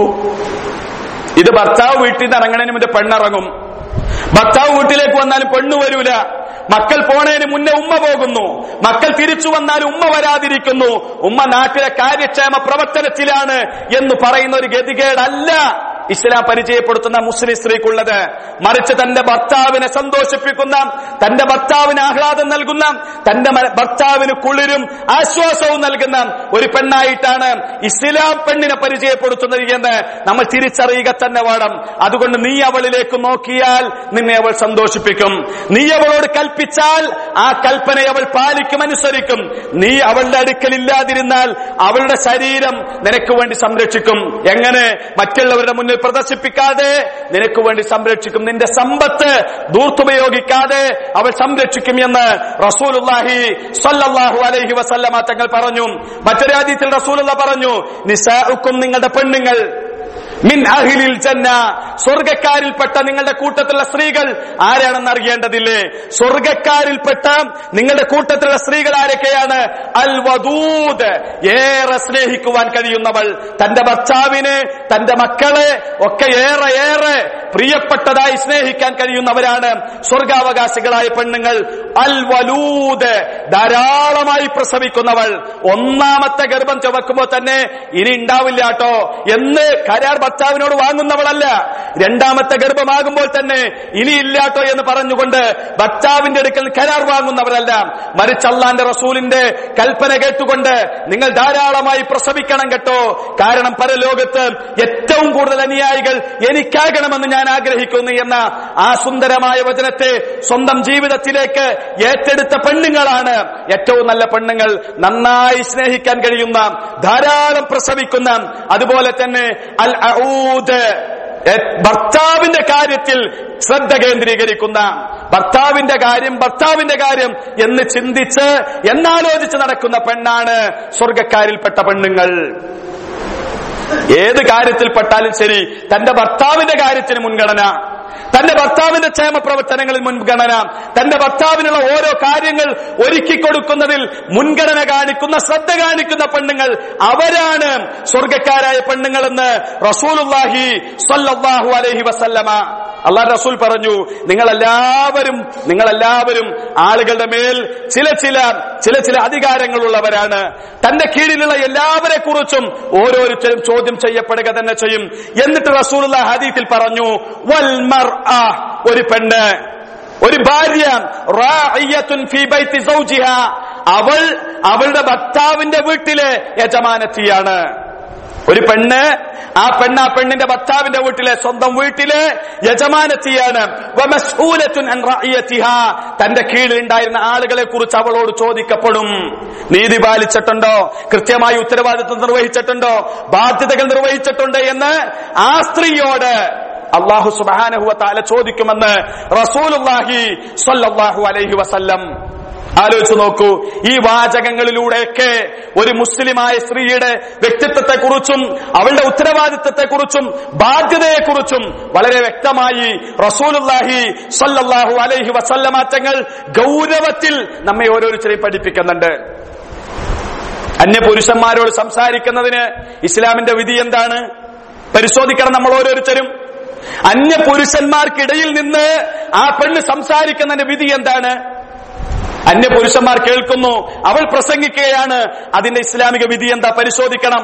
ഇത് ഭർത്താവ് വീട്ടിൽ നിന്ന് ഇറങ്ങണതിന് മുന്നേ പെണ്ണിറങ്ങും. ഭർത്താവ് വീട്ടിലേക്ക് വന്നാലും പെണ്ണു വരൂല. മക്കൾ പോണതിന് മുന്നേ ഉമ്മ പോകുന്നു. മക്കൾ തിരിച്ചു വന്നാലും ഉമ്മ വരാതിരിക്കുന്നു. ഉമ്മ നാട്ടിലെ കാര്യക്ഷേമ പ്രവർത്തനത്തിലാണ് എന്ന് പറയുന്ന ഒരു ഗതികേടല്ല ഇസ്ലാം പരിചയപ്പെടുത്തുന്ന മുസ്ലിം സ്ത്രീക്കുള്ളത്. മറിച്ച് തന്റെ ഭർത്താവിനെ സന്തോഷിപ്പിക്കുന്ന, തന്റെ ഭർത്താവിന് ആഹ്ലാദം നൽകുന്ന, തന്റെ ഭർത്താവിന് കുളിരും ആശ്വാസവും നൽകുന്ന ഒരു പെണ്ണായിട്ടാണ് ഇസ്ലാം പെണ്ണിനെ പരിചയപ്പെടുത്തുന്നത് എന്ന് നമ്മൾ തിരിച്ചറിയുക തന്നെ വേണം. അതുകൊണ്ട് നീ അവളിലേക്ക് നോക്കിയാൽ നിന്നെ അവൾ സന്തോഷിപ്പിക്കും. നീ അവളോട് കൽപ്പിച്ചാൽ ആ കൽപ്പനയെ അവൾ പാലിക്കും, അനുസരിക്കും. നീ അവളുടെ അടുക്കലില്ലാതിരുന്നാൽ അവളുടെ ശരീരം നിനക്ക് വേണ്ടി സംരക്ഷിക്കും. എങ്ങനെ? മറ്റുള്ളവരുടെ മുന്നിൽ പ്രദർശിപ്പിക്കാതെ നിനക്ക് വേണ്ടി സംരക്ഷിക്കും. നിന്റെ സമ്പത്ത് ദൂർത്തുപയോഗിക്കാതെ അവൾ സംരക്ഷിക്കും എന്ന് റസൂലുള്ളാഹി സ്വല്ലല്ലാഹു അലൈഹി വസല്ലമ തങ്ങൾ പറഞ്ഞു. മറ്റൊരു ഹദീസിൽ റസൂലുള്ളാഹി പറഞ്ഞു, നിസാഉക്കും, നിങ്ങളുടെ പെണ്ണുങ്ങൾ, മിൻ അഹ്ലിൽ ജന്ന, സ്വർഗ്ഗക്കാരിൽപ്പെട്ട നിങ്ങളുടെ കൂട്ടത്തിലുള്ള സ്ത്രീകൾ ആരാണെന്ന് അറിയേണ്ടതില്ലേ? സ്വർഗ്ഗക്കാരിൽപ്പെട്ട നിങ്ങളുടെ കൂട്ടത്തിലുള്ള സ്ത്രീകൾ ആരൊക്കെയാണ്? അൽ വദൂദ്, ഏറെ സ്നേഹിക്കുവാൻ കഴിയുന്നവൾ. തന്റെ ഭർത്താവിനെ, തന്റെ മക്കളെ ഒക്കെ ഏറെ ഏറെ പ്രിയപ്പെട്ടതായി സ്നേഹിക്കാൻ കഴിയുന്നവരാണ് സ്വർഗാവകാശികളായ പെണ്ണുങ്ങൾ. അൽ വലൂദ്, ധാരാളമായി പ്രസവിക്കുന്നവൾ. ഒന്നാമത്തെ ഗർഭം ചുമക്കുമ്പോ തന്നെ ഇനി ഉണ്ടാവില്ല കേട്ടോ എന്ന് കരാർ ഭർത്താവിനോട് വാങ്ങുന്നവളല്ല. രണ്ടാമത്തെ ഗർഭമാകുമ്പോൾ തന്നെ ഇനിയില്ലാട്ടോ എന്ന് പറഞ്ഞുകൊണ്ട് ഭർത്താവിന്റെ അടുക്കൽ കരാർ വാങ്ങുന്നവരല്ല. മറിച്ച് അല്ലാഹുവിന്റെ റസൂലിന്റെ കൽപ്പന കേട്ടുകൊണ്ട് നിങ്ങൾ ധാരാളമായി പ്രസവിക്കണം കേട്ടോ, കാരണം പരലോകത്ത് ഏറ്റവും കൂടുതൽ അനുയായികൾ എനിക്കാകണമെന്ന് ഞാൻ ആഗ്രഹിക്കുന്നു എന്ന ആ സുന്ദരമായ വചനത്തെ സ്വന്തം ജീവിതത്തിലേക്ക് ഏറ്റെടുത്ത പെണ്ണുങ്ങളാണ് ഏറ്റവും നല്ല പെണ്ണുങ്ങൾ. നന്നായി സ്നേഹിക്കാൻ കഴിയുന്ന, ധാരാളം പ്രസവിക്കുന്ന, അതുപോലെ തന്നെ അൽ അഊദ്, ഭർത്താവിന്റെ കാര്യത്തിൽ ശ്രദ്ധ കേന്ദ്രീകരിക്കുന്ന, ഭർത്താവിന്റെ കാര്യം എന്ന് ചിന്തിച്ച് എന്നാലോചിച്ച് നടക്കുന്ന പെണ്ണാണ് സ്വർഗക്കാരിൽപ്പെട്ട പെണ്ണുങ്ങൾ. ഏത് കാര്യത്തിൽപ്പെട്ടാലും ശരി തന്റെ ഭർത്താവിന്റെ കാര്യത്തിന് മുൻഗണന, തന്റെ ഭർത്താവിന്റെ ക്ഷേമ പ്രവർത്തനങ്ങളിൽ മുൻഗണന, തന്റെ ഭർത്താവിനുള്ള ഓരോ കാര്യങ്ങൾ ഒരുക്കി കൊടുക്കുന്നതിൽ മുൻഗണന കാണിക്കുന്ന, ശ്രദ്ധ കാണിക്കുന്ന പെണ്ണുങ്ങൾ, അവരാണ് സ്വർഗക്കാരായ പെണ്ണുങ്ങളെന്ന് റസൂലുള്ളാഹി സ്വല്ലല്ലാഹു അലൈഹി വസല്ലമ അല്ലാഹു റസൂൽ പറഞ്ഞു. നിങ്ങളെല്ലാവരും ആളുകളുടെ മേൽ ചില അധികാരങ്ങളുള്ളവരാണ്. തന്റെ കീഴിലുള്ള എല്ലാവരെ കുറിച്ചും ഓരോരുത്തരും ചോദ്യം ചെയ്യപ്പെടുക തന്നെ ചെയ്യും. എന്നിട്ട് റസൂലുള്ളാഹി ഹദീസിൽ പറഞ്ഞു, വൽ മർഅ, ഒരു പെണ്ണ്, ഒരു ഭാര്യ, റാഇയത്തുൻ ഫീ ബൈതി സൗജിഹാ, അവളുടെ ഭർത്താവിന്റെ വീട്ടിലെ യജമാനത്തിയാണ്. ഒരു പെണ്ണ്, ആ പെണ്ണിന്റെ ഭർത്താവിന്റെ വീട്ടിലെ, സ്വന്തം വീട്ടിലെ യജമാനത്തിയാണ്. വമസ്ഊലത്തുൻ അൻ റഅയതിഹാ, തന്റെ കീഴിൽ ഉണ്ടായിരുന്ന ആളുകളെ കുറിച്ച് അവളോട് ചോദിക്കപ്പെടും. നീതി പാലിച്ചിട്ടുണ്ടോ, കൃത്യമായി ഉത്തരവാദിത്വം നിർവഹിച്ചിട്ടുണ്ടോ, ബാധ്യതകൾ നിർവഹിച്ചിട്ടുണ്ടോ എന്ന് ആ സ്ത്രീയോട് അല്ലാഹു സുബ്ഹാനഹു വ തആല ചോദിക്കുമെന്ന് റസൂലുള്ളാഹി സ്വല്ലല്ലാഹു അലൈഹി വസല്ലം. ആലോചിച്ചു നോക്കൂ, ഈ വാചകങ്ങളിലൂടെയൊക്കെ ഒരു മുസ്ലിമായ സ്ത്രീയുടെ വ്യക്തിത്വത്തെക്കുറിച്ചും അവളുടെ ഉത്തരവാദിത്വത്തെക്കുറിച്ചും ബാധ്യതയെക്കുറിച്ചും വളരെ വ്യക്തമായി റസൂലുള്ളാഹി സ്വല്ലല്ലാഹു അലൈഹി വസല്ലമ തങ്ങൾ ഗൗരവത്തിൽ നമ്മെ ഓരോരുത്തരെയും പഠിപ്പിക്കുന്നുണ്ട്. അന്യപുരുഷന്മാരോട് സംസാരിക്കുന്നതിന് ഇസ്ലാമിന്റെ വിധി എന്താണ്? പരിശോധിക്കണം നമ്മൾ ഓരോരുത്തരും. അന്യപുരുഷന്മാർക്കിടയിൽ നിന്ന് ആ പെണ്ണ് സംസാരിക്കുന്നതിന്റെ വിധി എന്താണ്? അന്യപുരുഷന്മാർ കേൾക്കുന്നു, അവൾ പ്രസംഗിക്കുകയാണ്, അതിന്റെ ഇസ്ലാമിക വിധി എന്താ? പരിശോധിക്കണം.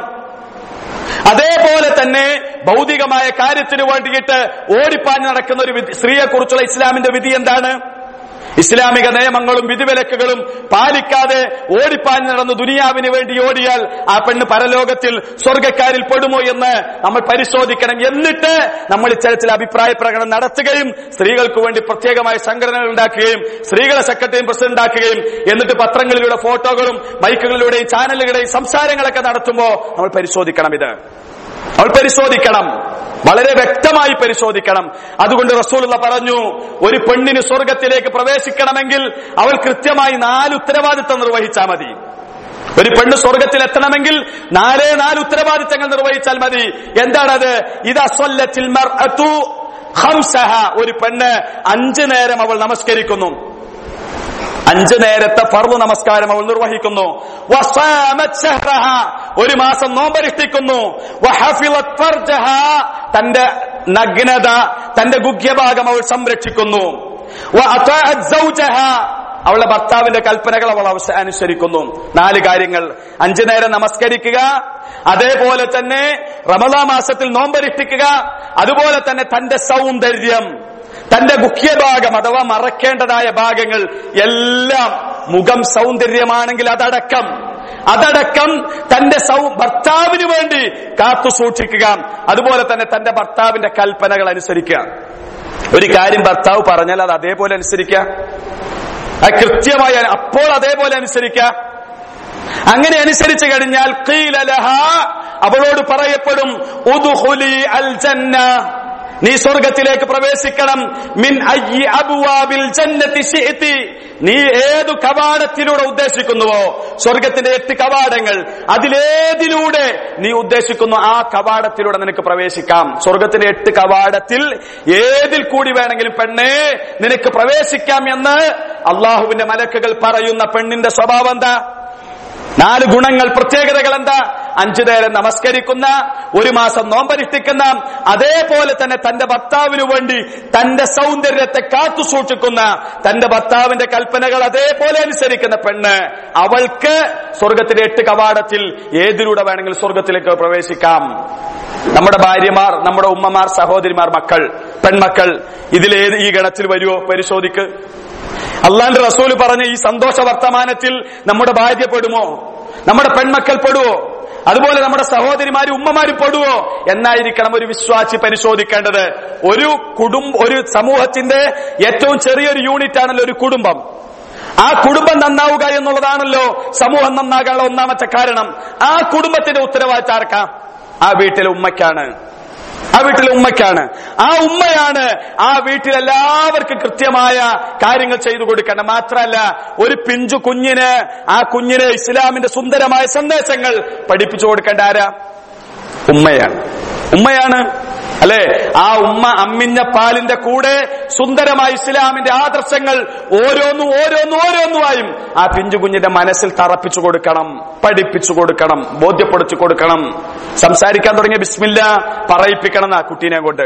അതേപോലെ തന്നെ ഭൗതികമായ കാര്യത്തിന് വേണ്ടിയിട്ട് ഓടിപ്പാഞ്ഞ് നടക്കുന്ന ഒരു സ്ത്രീയെ കുറിച്ചുള്ള ഇസ്ലാമിന്റെ വിധി എന്താണ്? ഇസ്ലാമിക നിയമങ്ങളും വിധിവിലക്കുകളും പാലിക്കാതെ ഓടിപ്പാഞ്ഞ് നടന്ന് ദുനിയാവിന് വേണ്ടി ഓടിയാൽ ആ പെണ്ണ് പരലോകത്തിൽ സ്വർഗക്കാരിൽ പെടുമോ എന്ന് നമ്മൾ പരിശോധിക്കണം. എന്നിട്ട് നമ്മൾ ഇത്തരത്തിൽ അഭിപ്രായ പ്രകടനം നടത്തുകയും സ്ത്രീകൾക്ക് വേണ്ടി പ്രത്യേകമായ സംഘടനകൾ ഉണ്ടാക്കുകയും സ്ത്രീകളെ സെക്രട്ടറിയും പ്രസിഡന്റ് ഉണ്ടാക്കുകയും എന്നിട്ട് പത്രങ്ങളിലൂടെ ഫോട്ടോകളും മൈക്കുകളിലൂടെയും ചാനലുകളുടെയും സംസാരങ്ങളൊക്കെ നടത്തുമ്പോൾ നമ്മൾ പരിശോധിക്കണം. അവൾ പരിശോധിക്കണം, വളരെ വ്യക്തമായി പരിശോധിക്കണം. അതുകൊണ്ട് റസൂലുള്ളാഹി പറഞ്ഞു, ഒരു പെണ്ണിന് സ്വർഗത്തിലേക്ക് പ്രവേശിക്കണമെങ്കിൽ അവൾ കൃത്യമായി 4 ഉത്തരവാദിത്തം നിർവഹിച്ചാൽ മതി. ഒരു പെണ്ണ് സ്വർഗത്തിൽ എത്തണമെങ്കിൽ 4 ഉത്തരവാദിത്തങ്ങൾ നിർവഹിച്ചാൽ മതി. എന്താണത്? ഇദാ സ്വല്ലത്തിൽ മർഅതു ഖംസഹ, ഒരു പെണ്ണ് 5 നേരം അവൾ നമസ്കരിക്കുന്നു, 5 നേരത്തെ ഫർള് നമസ്കാരം അവൾ നിർവഹിക്കുന്നു. വസാമത് ശഹ്റഹ, ഒരു മാസം നോമ്പനുഷ്ഠിക്കുന്നു, വഹഫിളത് ഫർജഹ, തന്റെ നഗ്നത, തന്റെ ഗുഹ്യഭാഗം അവൾ സംരക്ഷിക്കുന്നു, വഅതഅത് സൗജഹ, അവളുടെ ഭർത്താവിന്റെ കൽപ്പനകൾ അവൾ അനുസരിക്കുന്നു. 4 കാര്യങ്ങൾ: 5 നേരം നമസ്കരിക്കുക, അതേപോലെ തന്നെ റമദാൻ മാസത്തിൽ നോമ്പനുഷ്ഠിക്കുക, അതുപോലെ തന്നെ തന്റെ സൗന്ദര്യം, തന്റെ മുഖ്യഭാഗം അഥവാ മറക്കേണ്ടതായ ഭാഗങ്ങൾ എല്ലാം, മുഖം സൗന്ദര്യമാണെങ്കിൽ അതടക്കം തന്റെ ഭർത്താവിന് വേണ്ടി കാത്തു സൂക്ഷിക്കുക. അതുപോലെ തന്നെ തന്റെ ഭർത്താവിന്റെ കൽപ്പനകൾ അനുസരിക്കുക. ഒരു കാര്യം ഭർത്താവ് പറഞ്ഞാൽ അത് അതേപോലെ അനുസരിക്കുക, അത് കൃത്യമായി അപ്പോൾ അതേപോലെ അനുസരിക്കുക. അങ്ങനെ അനുസരിച്ചു കഴിഞ്ഞാൽ ഖീല ലഹാ, അവളോട് പറയപ്പെടും, ഉദ്ഖുലി അൽ ജന്ന, നീ സ്വർഗത്തിലേക്ക് പ്രവേശിക്കണം. മിൻ അയ്യി അബ്വാബിൽ ജന്നതി ശിഅതി, നീ ഏതു കവാടത്തിലൂടെ ഉദ്ദേശിക്കുന്നുവോ, സ്വർഗത്തിന്റെ 8 കവാടങ്ങൾ, അതിലേതിലൂടെ നീ ഉദ്ദേശിക്കുന്നു ആ കവാടത്തിലൂടെ നിനക്ക് പ്രവേശിക്കാം. സ്വർഗത്തിന്റെ 8 കവാടത്തിൽ ഏതിൽ കൂടി വേണമെങ്കിലും പെണ്ണേ നിനക്ക് പ്രവേശിക്കാം എന്ന് അള്ളാഹുവിന്റെ മലക്കുകൾ പറയുന്ന പെണ്ണിന്റെ സ്വഭാവം എന്താ? 4 ഗുണങ്ങൾ, പ്രത്യേകതകൾ എന്താ? 5 നേരം നമസ്കരിക്കുന്ന, ഒരു മാസം നോമ്പനുഷ്ഠിക്കുന്ന, അതേപോലെ തന്നെ തന്റെ ഭർത്താവിനു വേണ്ടി തന്റെ സൗന്ദര്യത്തെ കാത്തു സൂക്ഷിക്കുന്ന, തന്റെ ഭർത്താവിന്റെ കൽപ്പനകൾ അതേപോലെ അനുസരിക്കുന്ന പെണ്ണ്, അവൾക്ക് സ്വർഗത്തിലെ 8 കവാടത്തിൽ ഏതിലൂടെ വേണമെങ്കിലും സ്വർഗത്തിലേക്ക് പ്രവേശിക്കാം. നമ്മുടെ ഭാര്യമാർ, നമ്മുടെ ഉമ്മമാർ, സഹോദരിമാർ, മക്കൾ, പെൺമക്കൾ ഇതിലേത് ഈ ഗണത്തിൽ വരുമോ പരിശോധിക്ക്. അള്ളാന്റെ റസൂല് പറഞ്ഞ ഈ സന്തോഷ വർത്തമാനത്തിൽ നമ്മുടെ ഭാര്യ പെടുമോ? നമ്മുടെ പെൺമക്കൾ പെടുവോ? അതുപോലെ നമ്മുടെ സഹോദരിമാരും ഉമ്മമാരും പെടുവോ എന്നായിരിക്കണം ഒരു വിശ്വാസി പരിശോധിക്കേണ്ടത്. ഒരു സമൂഹത്തിന്റെ ഏറ്റവും ചെറിയൊരു യൂണിറ്റ് ആണല്ലോ ഒരു കുടുംബം. ആ കുടുംബം നന്നാവുക എന്നുള്ളതാണല്ലോ സമൂഹം നന്നാകാനുള്ള ഒന്നാമത്തെ കാരണം. ആ കുടുംബത്തിന്റെ ഉത്തരവാദിത്തം ആർക്കാ? ആ വീട്ടിലെ ഉമ്മയ്ക്കാണ്. ആ ഉമ്മയാണ് ആ വീട്ടിലെല്ലാവർക്കും കൃത്യമായ കാര്യങ്ങൾ ചെയ്തു കൊടുക്കണം. മാത്രമല്ല ഒരു പിഞ്ചു കുഞ്ഞിന്, ആ കുഞ്ഞിന് ഇസ്ലാമിന്റെ സുന്ദരമായ സന്ദേശങ്ങൾ പഠിപ്പിച്ചു കൊടുക്കേണ്ട ആരാ? ഉമ്മയാണ് അല്ലെ? ആ ഉമ്മ അമ്മിഞ്ഞ പാലിന്റെ കൂടെ സുന്ദരമായ ഇസ്ലാമിന്റെ ആദർശങ്ങൾ ഓരോന്നുമായും ആ പിഞ്ചു കുഞ്ഞിന്റെ മനസ്സിൽ തറപ്പിച്ചു കൊടുക്കണം, പഠിപ്പിച്ചു കൊടുക്കണം, ബോധ്യപ്പെടുത്തി കൊടുക്കണം. സംസാരിക്കാൻ തുടങ്ങിയ ബിസ്മില്ലാ പറയിപ്പിക്കണം ആ കുട്ടീനെ കൊണ്ട്.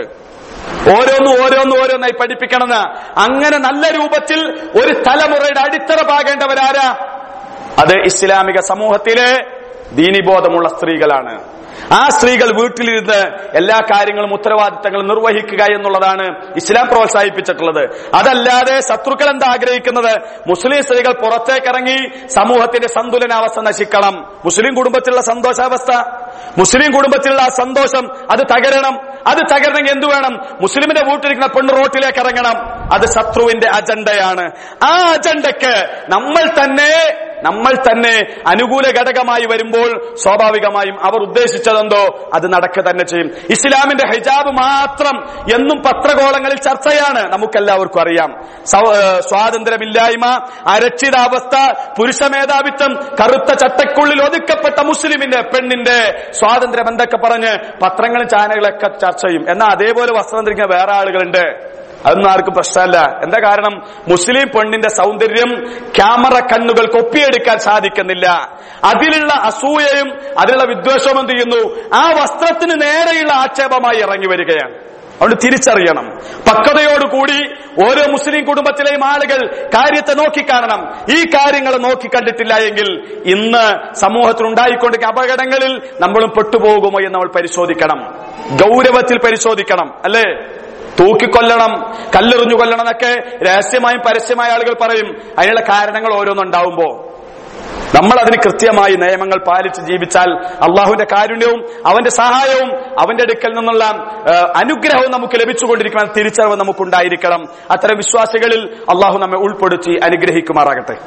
ഓരോന്നായി പഠിപ്പിക്കണമെന്ന്. അങ്ങനെ നല്ല രൂപത്തിൽ ഒരു തലമുറയുടെ അടിത്തറ പാകേണ്ടവരാരാ? അത് ഇസ്ലാമിക സമൂഹത്തിലെ ദീനിബോധമുള്ള സ്ത്രീകളാണ്. ആ സ്ത്രീകൾ വീട്ടിലിരുന്ന് എല്ലാ കാര്യങ്ങളും ഉത്തരവാദിത്തങ്ങളും നിർവഹിക്കുക എന്നുള്ളതാണ് ഇസ്ലാം പ്രോത്സാഹിപ്പിച്ചിട്ടുള്ളത്. അതല്ലാതെ ശത്രുക്കൾ എന്താ ആഗ്രഹിക്കുന്നത്? മുസ്ലിം സ്ത്രീകൾ പുറത്തേക്കിറങ്ങി സമൂഹത്തിന്റെ സന്തുലനാവസ്ഥ നശിക്കണം. മുസ്ലിം കുടുംബത്തിലുള്ള സന്തോഷാവസ്ഥ, മുസ്ലിം കുടുംബത്തിലുള്ള ആ സന്തോഷം അത് തകരണമെങ്കിൽ എന്തു വേണം? മുസ്ലിമിന്റെ വീട്ടിലിരിക്കുന്ന പെണ്ണ് റോട്ടിലേക്ക് ഇറങ്ങണം. അത് ശത്രുവിന്റെ അജണ്ടയാണ്. ആ അജണ്ടയ്ക്ക് നമ്മൾ തന്നെ അനുകൂല ഘടകമായി വരുമ്പോൾ സ്വാഭാവികമായും അവർ ഉദ്ദേശിച്ചതെന്തോ അത് നടക്കുക തന്നെ ചെയ്യും. ഇസ്ലാമിന്റെ ഹിജാബ് മാത്രം എന്നും പത്രകോളങ്ങളിൽ ചർച്ചയാണ്, നമുക്കെല്ലാവർക്കും അറിയാം. സ്വാതന്ത്ര്യമില്ലായ്മ, അരക്ഷിതാവസ്ഥ, പുരുഷ മേധാവിത്വം, കറുത്ത ചട്ടക്കുള്ളിൽ ഒതുക്കപ്പെട്ട മുസ്ലിമിന്റെ പെണ്ണിന്റെ സ്വാതന്ത്ര്യം എന്തൊക്കെ പറഞ്ഞ് പത്രങ്ങളും ചാനലുകളൊക്കെ ചർച്ച ചെയ്യും. എന്നാൽ അതേപോലെ വസ്ത്രം ധരിക്കുന്ന വേറെ ആളുകളുണ്ട്. അതൊന്നും ആർക്കും പ്രശ്നമല്ല. എന്താ കാരണം? മുസ്ലിം പെണ്ണിന്റെ സൗന്ദര്യം ക്യാമറ കണ്ണുകൾക്ക് ഒപ്പിയെടുക്കാൻ സാധിക്കുന്നില്ല. അതിലുള്ള അസൂയയും അതിലുള്ള വിദ്വേഷവും എന്ത് ചെയ്യുന്നു? ആ വസ്ത്രത്തിന് നേരെയുള്ള ആക്ഷേപമായി ഇറങ്ങി വരികയാണ്. അതുകൊണ്ട് തിരിച്ചറിയണം. പക്വതയോടുകൂടി ഓരോ മുസ്ലിം കുടുംബത്തിലെയും ആളുകൾ കാര്യത്തെ നോക്കിക്കാണണം. ഈ കാര്യങ്ങൾ നോക്കിക്കണ്ടിട്ടില്ല എങ്കിൽ ഇന്ന് സമൂഹത്തിൽ ഉണ്ടായിക്കൊണ്ടിരിക്കുന്ന അപകടങ്ങളിൽ നമ്മളും പെട്ടുപോകുമോ എന്ന് നമ്മൾ പരിശോധിക്കണം. ഗൗരവത്തിൽ പരിശോധിക്കണം. അല്ലേ? തൂക്കിക്കൊല്ലണം, കല്ലെറിഞ്ഞു കൊല്ലണം എന്നൊക്കെ രഹസ്യമായും പരസ്യമായ ആളുകൾ പറയും. അതിനുള്ള കാരണങ്ങൾ ഓരോന്നുണ്ടാവുമ്പോ നമ്മൾ അതിന് കൃത്യമായി നിയമങ്ങൾ പാലിച്ച് ജീവിച്ചാൽ അള്ളാഹുവിന്റെ കാരുണ്യവും അവന്റെ സഹായവും അവന്റെ അടുക്കൽ നിന്നുള്ള അനുഗ്രഹവും നമുക്ക് ലഭിച്ചുകൊണ്ടിരിക്കണം. തിരിച്ചറിവ് നമുക്കുണ്ടായിരിക്കണം. അത്തരം വിശ്വാസികളിൽ അള്ളാഹു നമ്മെ ഉൾപ്പെടുത്തി അനുഗ്രഹിക്കുമാറാകട്ടെ.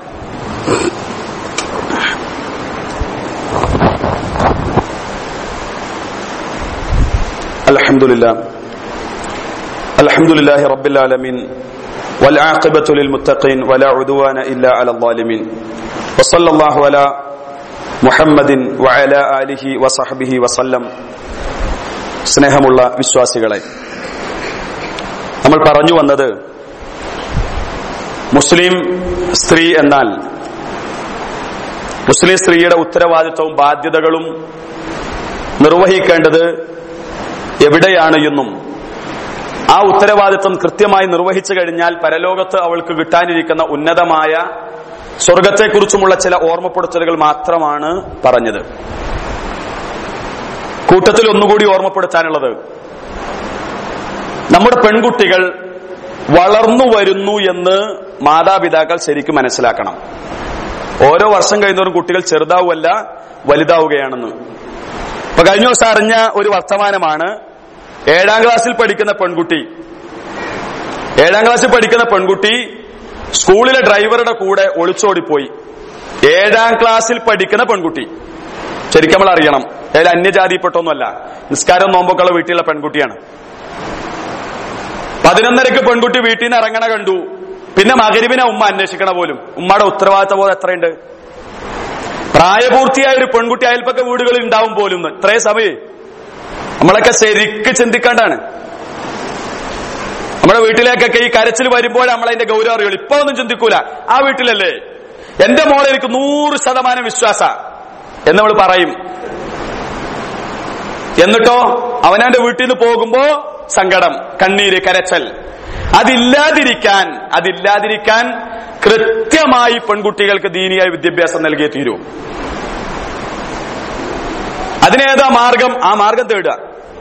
അൽഹംദുലില്ലാഹി റബ്ബിൽ ആലമീൻ والعاقبة للمتقين ولا عدوان إلا على الظالمين وصلى الله على محمد وعلى آله وصحبه وسلم. സ്നേഹമുള്ള വിശ്വാസികളെ, നമ്മൾ പറഞ്ഞു വന്നത് മുസ്ലിം സ്ത്രീ എന്നാൽ മുസ്ലിം സ്ത്രീയുടെ ഉത്തരവാദിത്വവും ബാധ്യതകളും നിർവഹിക്കേണ്ടത് എവിടെയാണ് എന്നും ആ ഉത്തരവാദിത്വം കൃത്യമായി നിർവഹിച്ചു കഴിഞ്ഞാൽ പരലോകത്ത് അവൾക്ക് കിട്ടാനിരിക്കുന്ന ഉന്നതമായ സ്വർഗത്തെക്കുറിച്ചുമുള്ള ചില ഓർമ്മപ്പെടുത്തലുകൾ മാത്രമാണ് പറഞ്ഞത്. കൂട്ടത്തിൽ ഒന്നുകൂടി ഓർമ്മപ്പെടുത്താനുള്ളത്, നമ്മുടെ പെൺകുട്ടികൾ വളർന്നു വരുന്നു എന്ന് മാതാപിതാക്കൾ ശരിക്കും മനസ്സിലാക്കണം. ഓരോ വർഷം കഴിയുന്നവരും കുട്ടികൾ ചെറുതാവുമല്ല വലുതാവുകയാണെന്ന്. ഇപ്പൊ കഴിഞ്ഞ ദിവസം അറിഞ്ഞ ഒരു വർത്തമാനമാണ്, 7ാം ക്ലാസ്സിൽ പഠിക്കുന്ന പെൺകുട്ടി സ്കൂളിലെ ഡ്രൈവറുടെ കൂടെ ഒളിച്ചോടിപ്പോയി. 7ാം ക്ലാസ്സിൽ പഠിക്കുന്ന പെൺകുട്ടി, ശരിക്കും നമ്മൾ അറിയണം, അയാൾ അന്യജാതിപ്പെട്ടൊന്നുമല്ല, നിസ്കാരം നോമ്പൊക്കെയുള്ള വീട്ടിലുള്ള പെൺകുട്ടിയാണ്. 11:30 പെൺകുട്ടി വീട്ടിൽ നിന്ന് ഇറങ്ങണ കണ്ടു. പിന്നെ മഗ്‌രിബിനെ ഉമ്മ അന്വേഷിക്കണ പോലും. ഉമ്മയുടെ ഉത്തരവാദിത്ത ബോധം എത്രയുണ്ട്? പ്രായപൂർത്തിയായ ഒരു പെൺകുട്ടി അയൽപ്പക്ക വീടുകളിൽ ഉണ്ടാവും പോലും. ഇത്രയും സമയം നമ്മളൊക്കെ ശരിക്ക് ചിന്തിക്കേണ്ടാണ്. നമ്മുടെ വീട്ടിലേക്കൊക്കെ ഈ കരച്ചിൽ വരുമ്പോൾ നമ്മളതിന്റെ ഗൗരവം അറിയുള്ളൂ. ഇപ്പൊ ഒന്നും ചിന്തിക്കൂല. ആ വീട്ടിലല്ലേ എന്റെ മോളെ എനിക്ക് 100% വിശ്വാസ എന്ന് നമ്മൾ പറയും. എന്നിട്ടോ അവനവന്റെ വീട്ടിൽ നിന്ന് പോകുമ്പോ സങ്കടം, കണ്ണീര്, കരച്ചൽ. അതില്ലാതിരിക്കാൻ കൃത്യമായി പെൺകുട്ടികൾക്ക് ദീനിയായ വിദ്യാഭ്യാസം നൽകിയേ തീരൂ. അതിനേതാ മാർഗം? ആ മാർഗം തേടുക,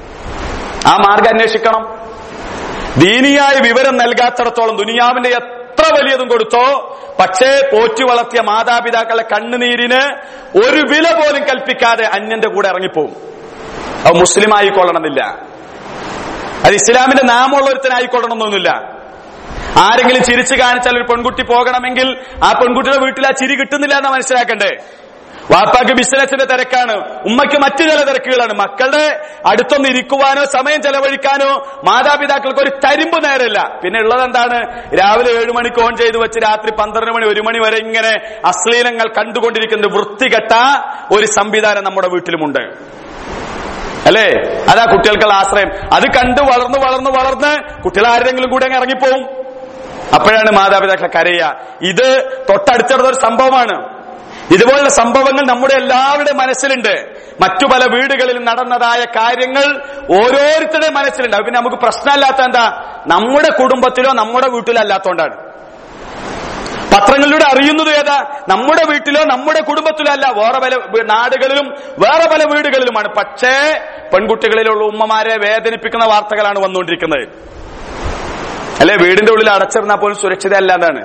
ആ മാർഗം അന്വേഷിക്കണം. ദീനിയായ വിവരം നൽകാത്തിടത്തോളം ദുനിയാവിന്റെ എത്ര വലിയതും കൊടുത്തോ, പക്ഷേ പോറ്റി വളർത്തിയ മാതാപിതാക്കളെ കണ്ണുനീരിന് ഒരു വില പോലും കൽപ്പിക്കാതെ അന്യന്റെ കൂടെ ഇറങ്ങിപ്പോവും. അത് മുസ്ലിം ആയിക്കൊള്ളണമെന്നില്ല, അത് ഇസ്ലാമിന്റെ നാമമുള്ള ഒരുത്തനായിക്കൊള്ളണമെന്നൊന്നുമില്ല. ആരെങ്കിലും ചിരിച്ചു കാണിച്ചാൽ ഒരു പെൺകുട്ടി പോകണമെങ്കിൽ ആ പെൺകുട്ടിയുടെ വീട്ടിൽ ആ ചിരി കിട്ടുന്നില്ല എന്ന് മനസ്സിലാക്കണ്ടേ. വാപ്പാക്ക് ബിസിനസിന്റെ തിരക്കാണ്, ഉമ്മയ്ക്ക് മറ്റു ചില തിരക്കുകളാണ്. മക്കളുടെ അടുത്തൊന്ന് ഇരിക്കുവാനോ സമയം ചെലവഴിക്കാനോ മാതാപിതാക്കൾക്ക് ഒരു തരിമ്പ് നേരമില്ല. പിന്നെ ഉള്ളത് എന്താണ്? രാവിലെ 7 മണിക്ക് ഓൺ ചെയ്ത് വെച്ച് രാത്രി 12 മണി 1 മണി വരെ ഇങ്ങനെ അശ്ലീലങ്ങൾ കണ്ടുകൊണ്ടിരിക്കുന്ന വൃത്തികെട്ട ഒരു സംവിധാനം നമ്മുടെ വീട്ടിലുമുണ്ട്, അല്ലേ? അതാ കുട്ടികൾക്കുള്ള ആശ്രയം. അത് കണ്ട് വളർന്ന് കുട്ടികൾ ആരെങ്കിലും കൂടെ അങ്ങ് ഇറങ്ങിപ്പോവും. അപ്പോഴാണ് മാതാപിതാക്കളെ കരയുക. ഇത് തൊട്ടടുത്തുള്ള സംഭവമാണ്. ഇതുപോലുള്ള സംഭവങ്ങൾ നമ്മുടെ എല്ലാവരുടെയും മനസ്സിലുണ്ട്. മറ്റു പല വീടുകളിൽ നടന്നതായ കാര്യങ്ങൾ ഓരോരുത്തരുടെയും മനസ്സിലുണ്ട്. അത് പിന്നെ നമുക്ക് പ്രശ്നമില്ലാത്ത എന്താ? നമ്മുടെ കുടുംബത്തിലോ നമ്മുടെ വീട്ടിലോ അല്ലാത്തോണ്ടാണ്. പത്രങ്ങളിലൂടെ അറിയുന്നത് ഏതാ? നമ്മുടെ വീട്ടിലോ നമ്മുടെ കുടുംബത്തിലോ അല്ല, വേറെ പല നാടുകളിലും വേറെ പല വീടുകളിലുമാണ്. പക്ഷേ പെൺകുട്ടികളിലുള്ള ഉമ്മമാരെ വേദനിപ്പിക്കുന്ന വാർത്തകളാണ് വന്നുകൊണ്ടിരിക്കുന്നത്, അല്ലെ? വീടിന്റെ ഉള്ളിൽ അടച്ചിരുന്നാൽ പോലും സുരക്ഷിതയല്ലാതാണ്.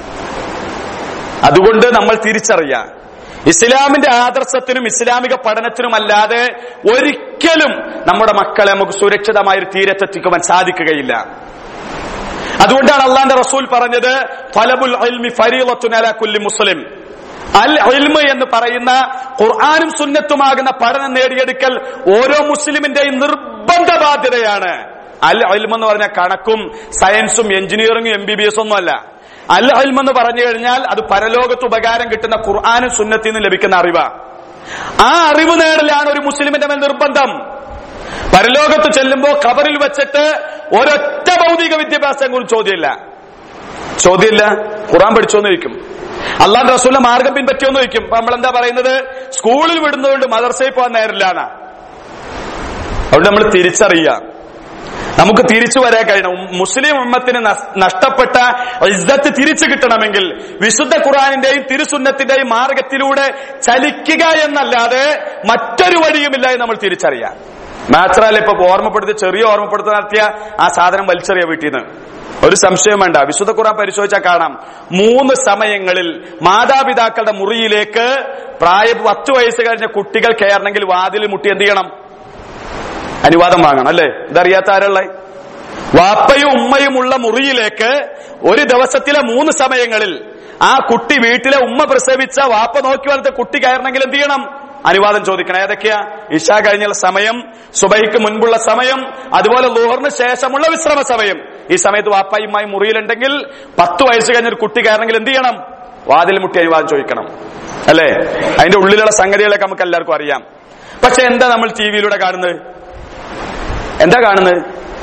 അതുകൊണ്ട് നമ്മൾ തിരിച്ചറിയാം, ഇസ്ലാമിന്റെ ആദർശത്തിനും ഇസ്ലാമിക പഠനത്തിനുമല്ലാതെ ഒരിക്കലും നമ്മുടെ മക്കളെ നമുക്ക് സുരക്ഷിതമായ ഒരു തീരത്തെത്തിക്കുവാൻ സാധിക്കുകയില്ല. അതുകൊണ്ടാണ് അള്ളാന്റെ റസൂൽ പറഞ്ഞത്, തലബുൽ ഇൽമി ഫരീളത്തുൻ അലാ കുല്ലി മുസ്ലിം. അൽ ഇൽമ് എന്ന് പറയുന്ന ഖുർആനും സുന്നത്തുമാകുന്ന പഠനം നേടിയെടുക്കൽ ഓരോ മുസ്ലിമിന്റെയും നിർബന്ധ ബാധ്യതയാണ്. അൽ ഇൽമ് എന്ന് പറഞ്ഞ കണക്കും സയൻസും എഞ്ചിനീയറിംഗും MBBS ഒന്നും അല്ല. അൽ ഇൽമ് എന്ന് പറഞ്ഞു കഴിഞ്ഞാൽ അത് പരലോകത്ത് ഉപകാരം കിട്ടുന്ന ഖുർആനും സുന്നത്തിൽ നിന്ന് ലഭിക്കുന്ന അറിവാ. ആ അറിവ് നേടലാണ് ഒരു മുസ്ലിമിന്റെ മേൽ നിർബന്ധം. പരലോകത്ത് ചെല്ലുമ്പോ ഖബറിൽ വെച്ചിട്ട് ഒരൊറ്റ ഭൗതിക വിദ്യാഭ്യാസം കുറിച്ച് ചോദ്യമില്ല. ഖുർആൻ പഠിച്ചോന്ന് ചോദിക്കും, അള്ളാന്റെ റസൂലിന്റെ മാർഗം പിൻപറ്റിയോന്ന് ചോദിക്കും. അപ്പൊ നമ്മൾ എന്താ പറയുന്നത്? സ്കൂളിൽ വിടുന്നതുകൊണ്ട് മദർസയിൽ പോകാൻ നേരില്ലാണ്. അതുകൊണ്ട് നമ്മൾ തിരിച്ചറിയുക, നമുക്ക് തിരിച്ചു വരാൻ കഴിയണം. മുസ്ലിം ഉമ്മത്തിന് നഷ്ടപ്പെട്ട ഇസ്സത്ത് തിരിച്ചു കിട്ടണമെങ്കിൽ വിശുദ്ധ ഖുർആനിന്റെയും തിരുസുന്നത്തിന്റെയും മാർഗത്തിലൂടെ ചലിക്കുക എന്നല്ലാതെ മറ്റൊരു വഴിയുമില്ല എന്ന് നമ്മൾ തിരിച്ചറിയാം. മാത്രമല്ല, ഇപ്പൊ ചെറിയ ഓർമ്മപ്പെടുത്തി നടത്തിയ ആ സാധനം വലിച്ചെറിയ വീട്ടിൽ നിന്ന് ഒരു സംശയം വേണ്ട. വിശുദ്ധ ഖുർആൻ പരിശോധിച്ചാൽ കാണാം, 3 സമയങ്ങളിൽ മാതാപിതാക്കളുടെ മുറിയിലേക്ക് 10 വയസ്സ് കഴിഞ്ഞ കുട്ടികൾ കയറണമെങ്കിൽ വാതിൽ മുട്ടി എന്ത് ചെയ്യണം? അനുവാദം വാങ്ങണം, അല്ലേ? ഇതറിയാത്ത ആരല്ലേ? വാപ്പയും ഉമ്മയും ഉള്ള മുറിയിലേക്ക് ഒരു ദിവസത്തിലെ 3 സമയങ്ങളിൽ ആ കുട്ടി, വീട്ടിലെ ഉമ്മ പ്രസവിച്ച വാപ്പ നോക്കി വളർത്ത കുട്ടി കയറണമെങ്കിൽ എന്ത് ചെയ്യണം? അനുവാദം ചോദിക്കണം. ഏതൊക്കെയാ? ഇശാ കഴിഞ്ഞുള്ള സമയം, സുബഹിക്ക് മുൻപുള്ള സമയം, അതുപോലെ ളുഹറിന് ശേഷമുള്ള വിശ്രമ സമയം. ഈ സമയത്ത് വാപ്പായുമായി മുറിയിലുണ്ടെങ്കിൽ 10 വയസ്സ് കഴിഞ്ഞൊരു കുട്ടി കയറണമെങ്കിൽ എന്ത് ചെയ്യണം? വാതിൽ മുട്ടി അനുവാദം ചോദിക്കണം, അല്ലേ? അതിന്റെ ഉള്ളിലുള്ള സംഗതികളൊക്കെ നമുക്ക് എല്ലാവർക്കും അറിയാം. പക്ഷെ എന്താ നമ്മൾ TV യിലൂടെ കാണുന്നത്?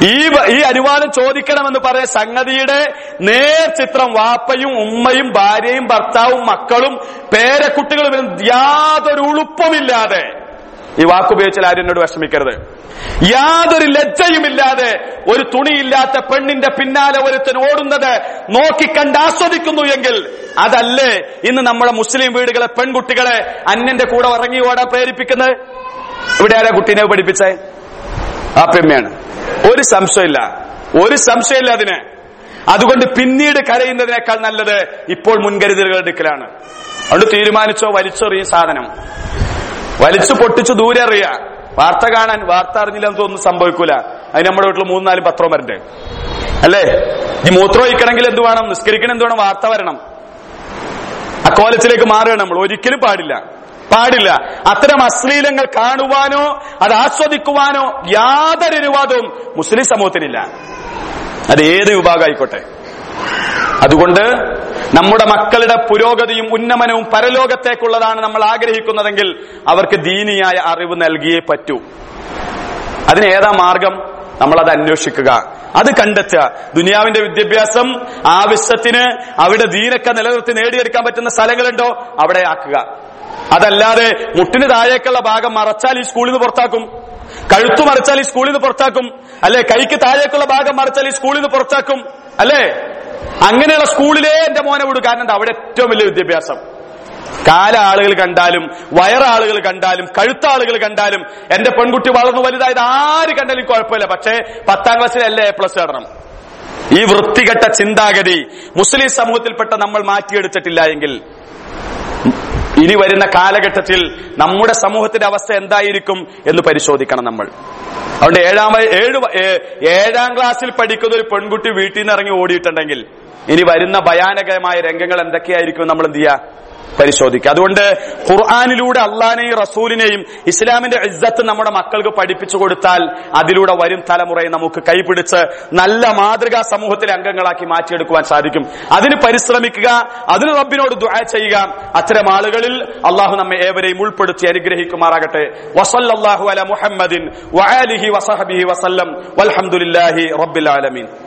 ഈ അനുവാദം ചോദിക്കണമെന്ന് പറയുന്ന സംഗതിയുടെ നേർചിത്രം വാപ്പയും ഉമ്മയും ഭാര്യയും ഭർത്താവും മക്കളും പേരക്കുട്ടികളും യാതൊരു ഉളുപ്പമില്ലാതെ, ഈ വാക്കുപയോഗിച്ചാൽ ആരും എന്നോട് വിഷമിക്കരുത്, യാതൊരു ലജ്ജയുമില്ലാതെ ഒരു തുണിയില്ലാത്ത പെണ്ണിന്റെ പിന്നാലെ ഒരുത്തൻ ഓടുന്നത് നോക്കിക്കണ്ട് ആസ്വദിക്കുന്നു എങ്കിൽ അതല്ലേ ഇന്ന് നമ്മുടെ മുസ്ലിം വീടുകളെ പെൺകുട്ടികളെ അന്യന്റെ കൂടെ ഇറങ്ങി ഓടാൻ പ്രേരിപ്പിക്കുന്നത്? ഇവിടെ ആരാ കുട്ടീനെ പഠിപ്പിച്ചേ? ആപ്പമ്മയാണ്. ഒരു സംശയമില്ല അതിന്. അതുകൊണ്ട് പിന്നീട് കരയുന്നതിനേക്കാൾ നല്ലത് ഇപ്പോൾ മുൻകരുതലുകൾ എടുക്കലാണ്. അതുകൊണ്ട് തീരുമാനിച്ചോ വലിച്ചെറിയും സാധനം, വലിച്ചു പൊട്ടിച്ചു ദൂരെ അറിയുക. വാർത്ത കാണാൻ, വാർത്ത അറിഞ്ഞില്ലെന്ന് ഒന്നും സംഭവിക്കൂല. അതിന് നമ്മുടെ വീട്ടിൽ 3-4 പത്രം വരണ്ടേ അല്ലേ? ഈ മൂത്രം ഒഴിക്കണമെങ്കിൽ എന്ത് വേണം? നിസ്കരിക്കണം എന്ത് വേണം? വാർത്ത വരണം. അക്കോലത്തിലേക്ക് മാറുകയാണ് നമ്മൾ. ഒരിക്കലും പാടില്ല. അത്തരം അശ്ലീലങ്ങൾ കാണുവാനോ അത് ആസ്വദിക്കുവാനോ യാതൊരു അനുവാദവും മുസ്ലിം സമൂഹത്തിനില്ല, അത് ഏത് വിഭാഗം ആയിക്കോട്ടെ. അതുകൊണ്ട് നമ്മുടെ മക്കളുടെ പുരോഗതിയും ഉന്നമനവും പരലോകത്തേക്കുള്ളതാണ് നമ്മൾ ആഗ്രഹിക്കുന്നതെങ്കിൽ അവർക്ക് ദീനിയായ അറിവ് നൽകിയേ പറ്റൂ. അതിന് ഏതാ മാർഗം? നമ്മളത് അന്വേഷിക്കുക, അത് കണ്ടെത്തുക. ദുനിയാവിന്റെ വിദ്യാഭ്യാസം ആവശ്യത്തിന് അവിടെ ദീനൊക്കെ നിലനിർത്തി നേടിയെടുക്കാൻ പറ്റുന്ന സ്ഥലങ്ങളുണ്ടോ അവിടെ ആക്കുക. അതല്ലാതെ മുട്ടിന് താഴേക്കുള്ള ഭാഗം മറച്ചാൽ ഈ സ്കൂളിൽ നിന്ന് പുറത്താക്കും, കഴുത്തു മറച്ചാൽ ഈ സ്കൂളിൽ നിന്ന് പുറത്താക്കും, അല്ലെ കൈക്ക് താഴേക്കുള്ള ഭാഗം മറച്ചാൽ ഈ സ്കൂളിൽ നിന്ന് പുറത്താക്കും, അല്ലേ? അങ്ങനെയുള്ള സ്കൂളിലേ എന്റെ മോനെ വിടും. കാരണം അവിടെ ഏറ്റവും വലിയ വിദ്യാഭ്യാസം. കാല ആളുകൾ കണ്ടാലും വയറാളുകൾ കണ്ടാലും കഴുത്താളുകൾ കണ്ടാലും എന്റെ പെൺകുട്ടി വളർന്നു വലുതായത് ആര് കണ്ടാലും കുഴപ്പമില്ല, പക്ഷേ 10ാം ക്ലാസ്സിലല്ലേ A+ നേടണം. ഈ വൃത്തികെട്ട ചിന്താഗതി മുസ്ലിം സമൂഹത്തിൽപ്പെട്ട നമ്മൾ മാറ്റിയെടുത്തിട്ടില്ല എങ്കിൽ ഇനി വരുന്ന കാലഘട്ടത്തിൽ നമ്മുടെ സമൂഹത്തിന്റെ അവസ്ഥ എന്തായിരിക്കും എന്ന് പരിശോധിക്കണം നമ്മൾ. അതുകൊണ്ട് 7ാം ക്ലാസ്സിൽ പഠിക്കുന്ന ഒരു പെൺകുട്ടി വീട്ടിൽ നിന്ന് ഇറങ്ങി ഓടിയിട്ടുണ്ടെങ്കിൽ ഇനി വരുന്ന ഭയാനകമായ രംഗങ്ങൾ എന്തൊക്കെയായിരിക്കും നമ്മൾ എന്ത് ചെയ്യുക? പരിശോധിക്കുക. അതുകൊണ്ട് ഖുർആനിലൂടെ അള്ളാഹിനെയും റസൂലിനെയും ഇസ്ലാമിന്റെ ഇസ്സത്ത് നമ്മുടെ മക്കൾക്ക് പഠിപ്പിച്ചു കൊടുത്താൽ അതിലൂടെ വരും തലമുറയെ നമുക്ക് കൈപിടിച്ച് നല്ല മാതൃകാ സമൂഹത്തിലെ അംഗങ്ങളാക്കി മാറ്റിയെടുക്കുവാൻ സാധിക്കും. അതിന് പരിശ്രമിക്കുക, അതിന് റബ്ബിനോട് ദുആ ചെയ്യുക. അത്തരം ആളുകളിൽ അള്ളാഹു നമ്മെ ഏവരെയും ഉൾപ്പെടുത്തി അനുഗ്രഹിക്കുമാറാകട്ടെ. വസല്ലല്ലാഹു അലാ മുഹമ്മദിൻ വആലിഹി വസഹബിഹി വസല്ലം വൽഹംദുലില്ലാഹി റബ്ബിൽ ആലമീൻ.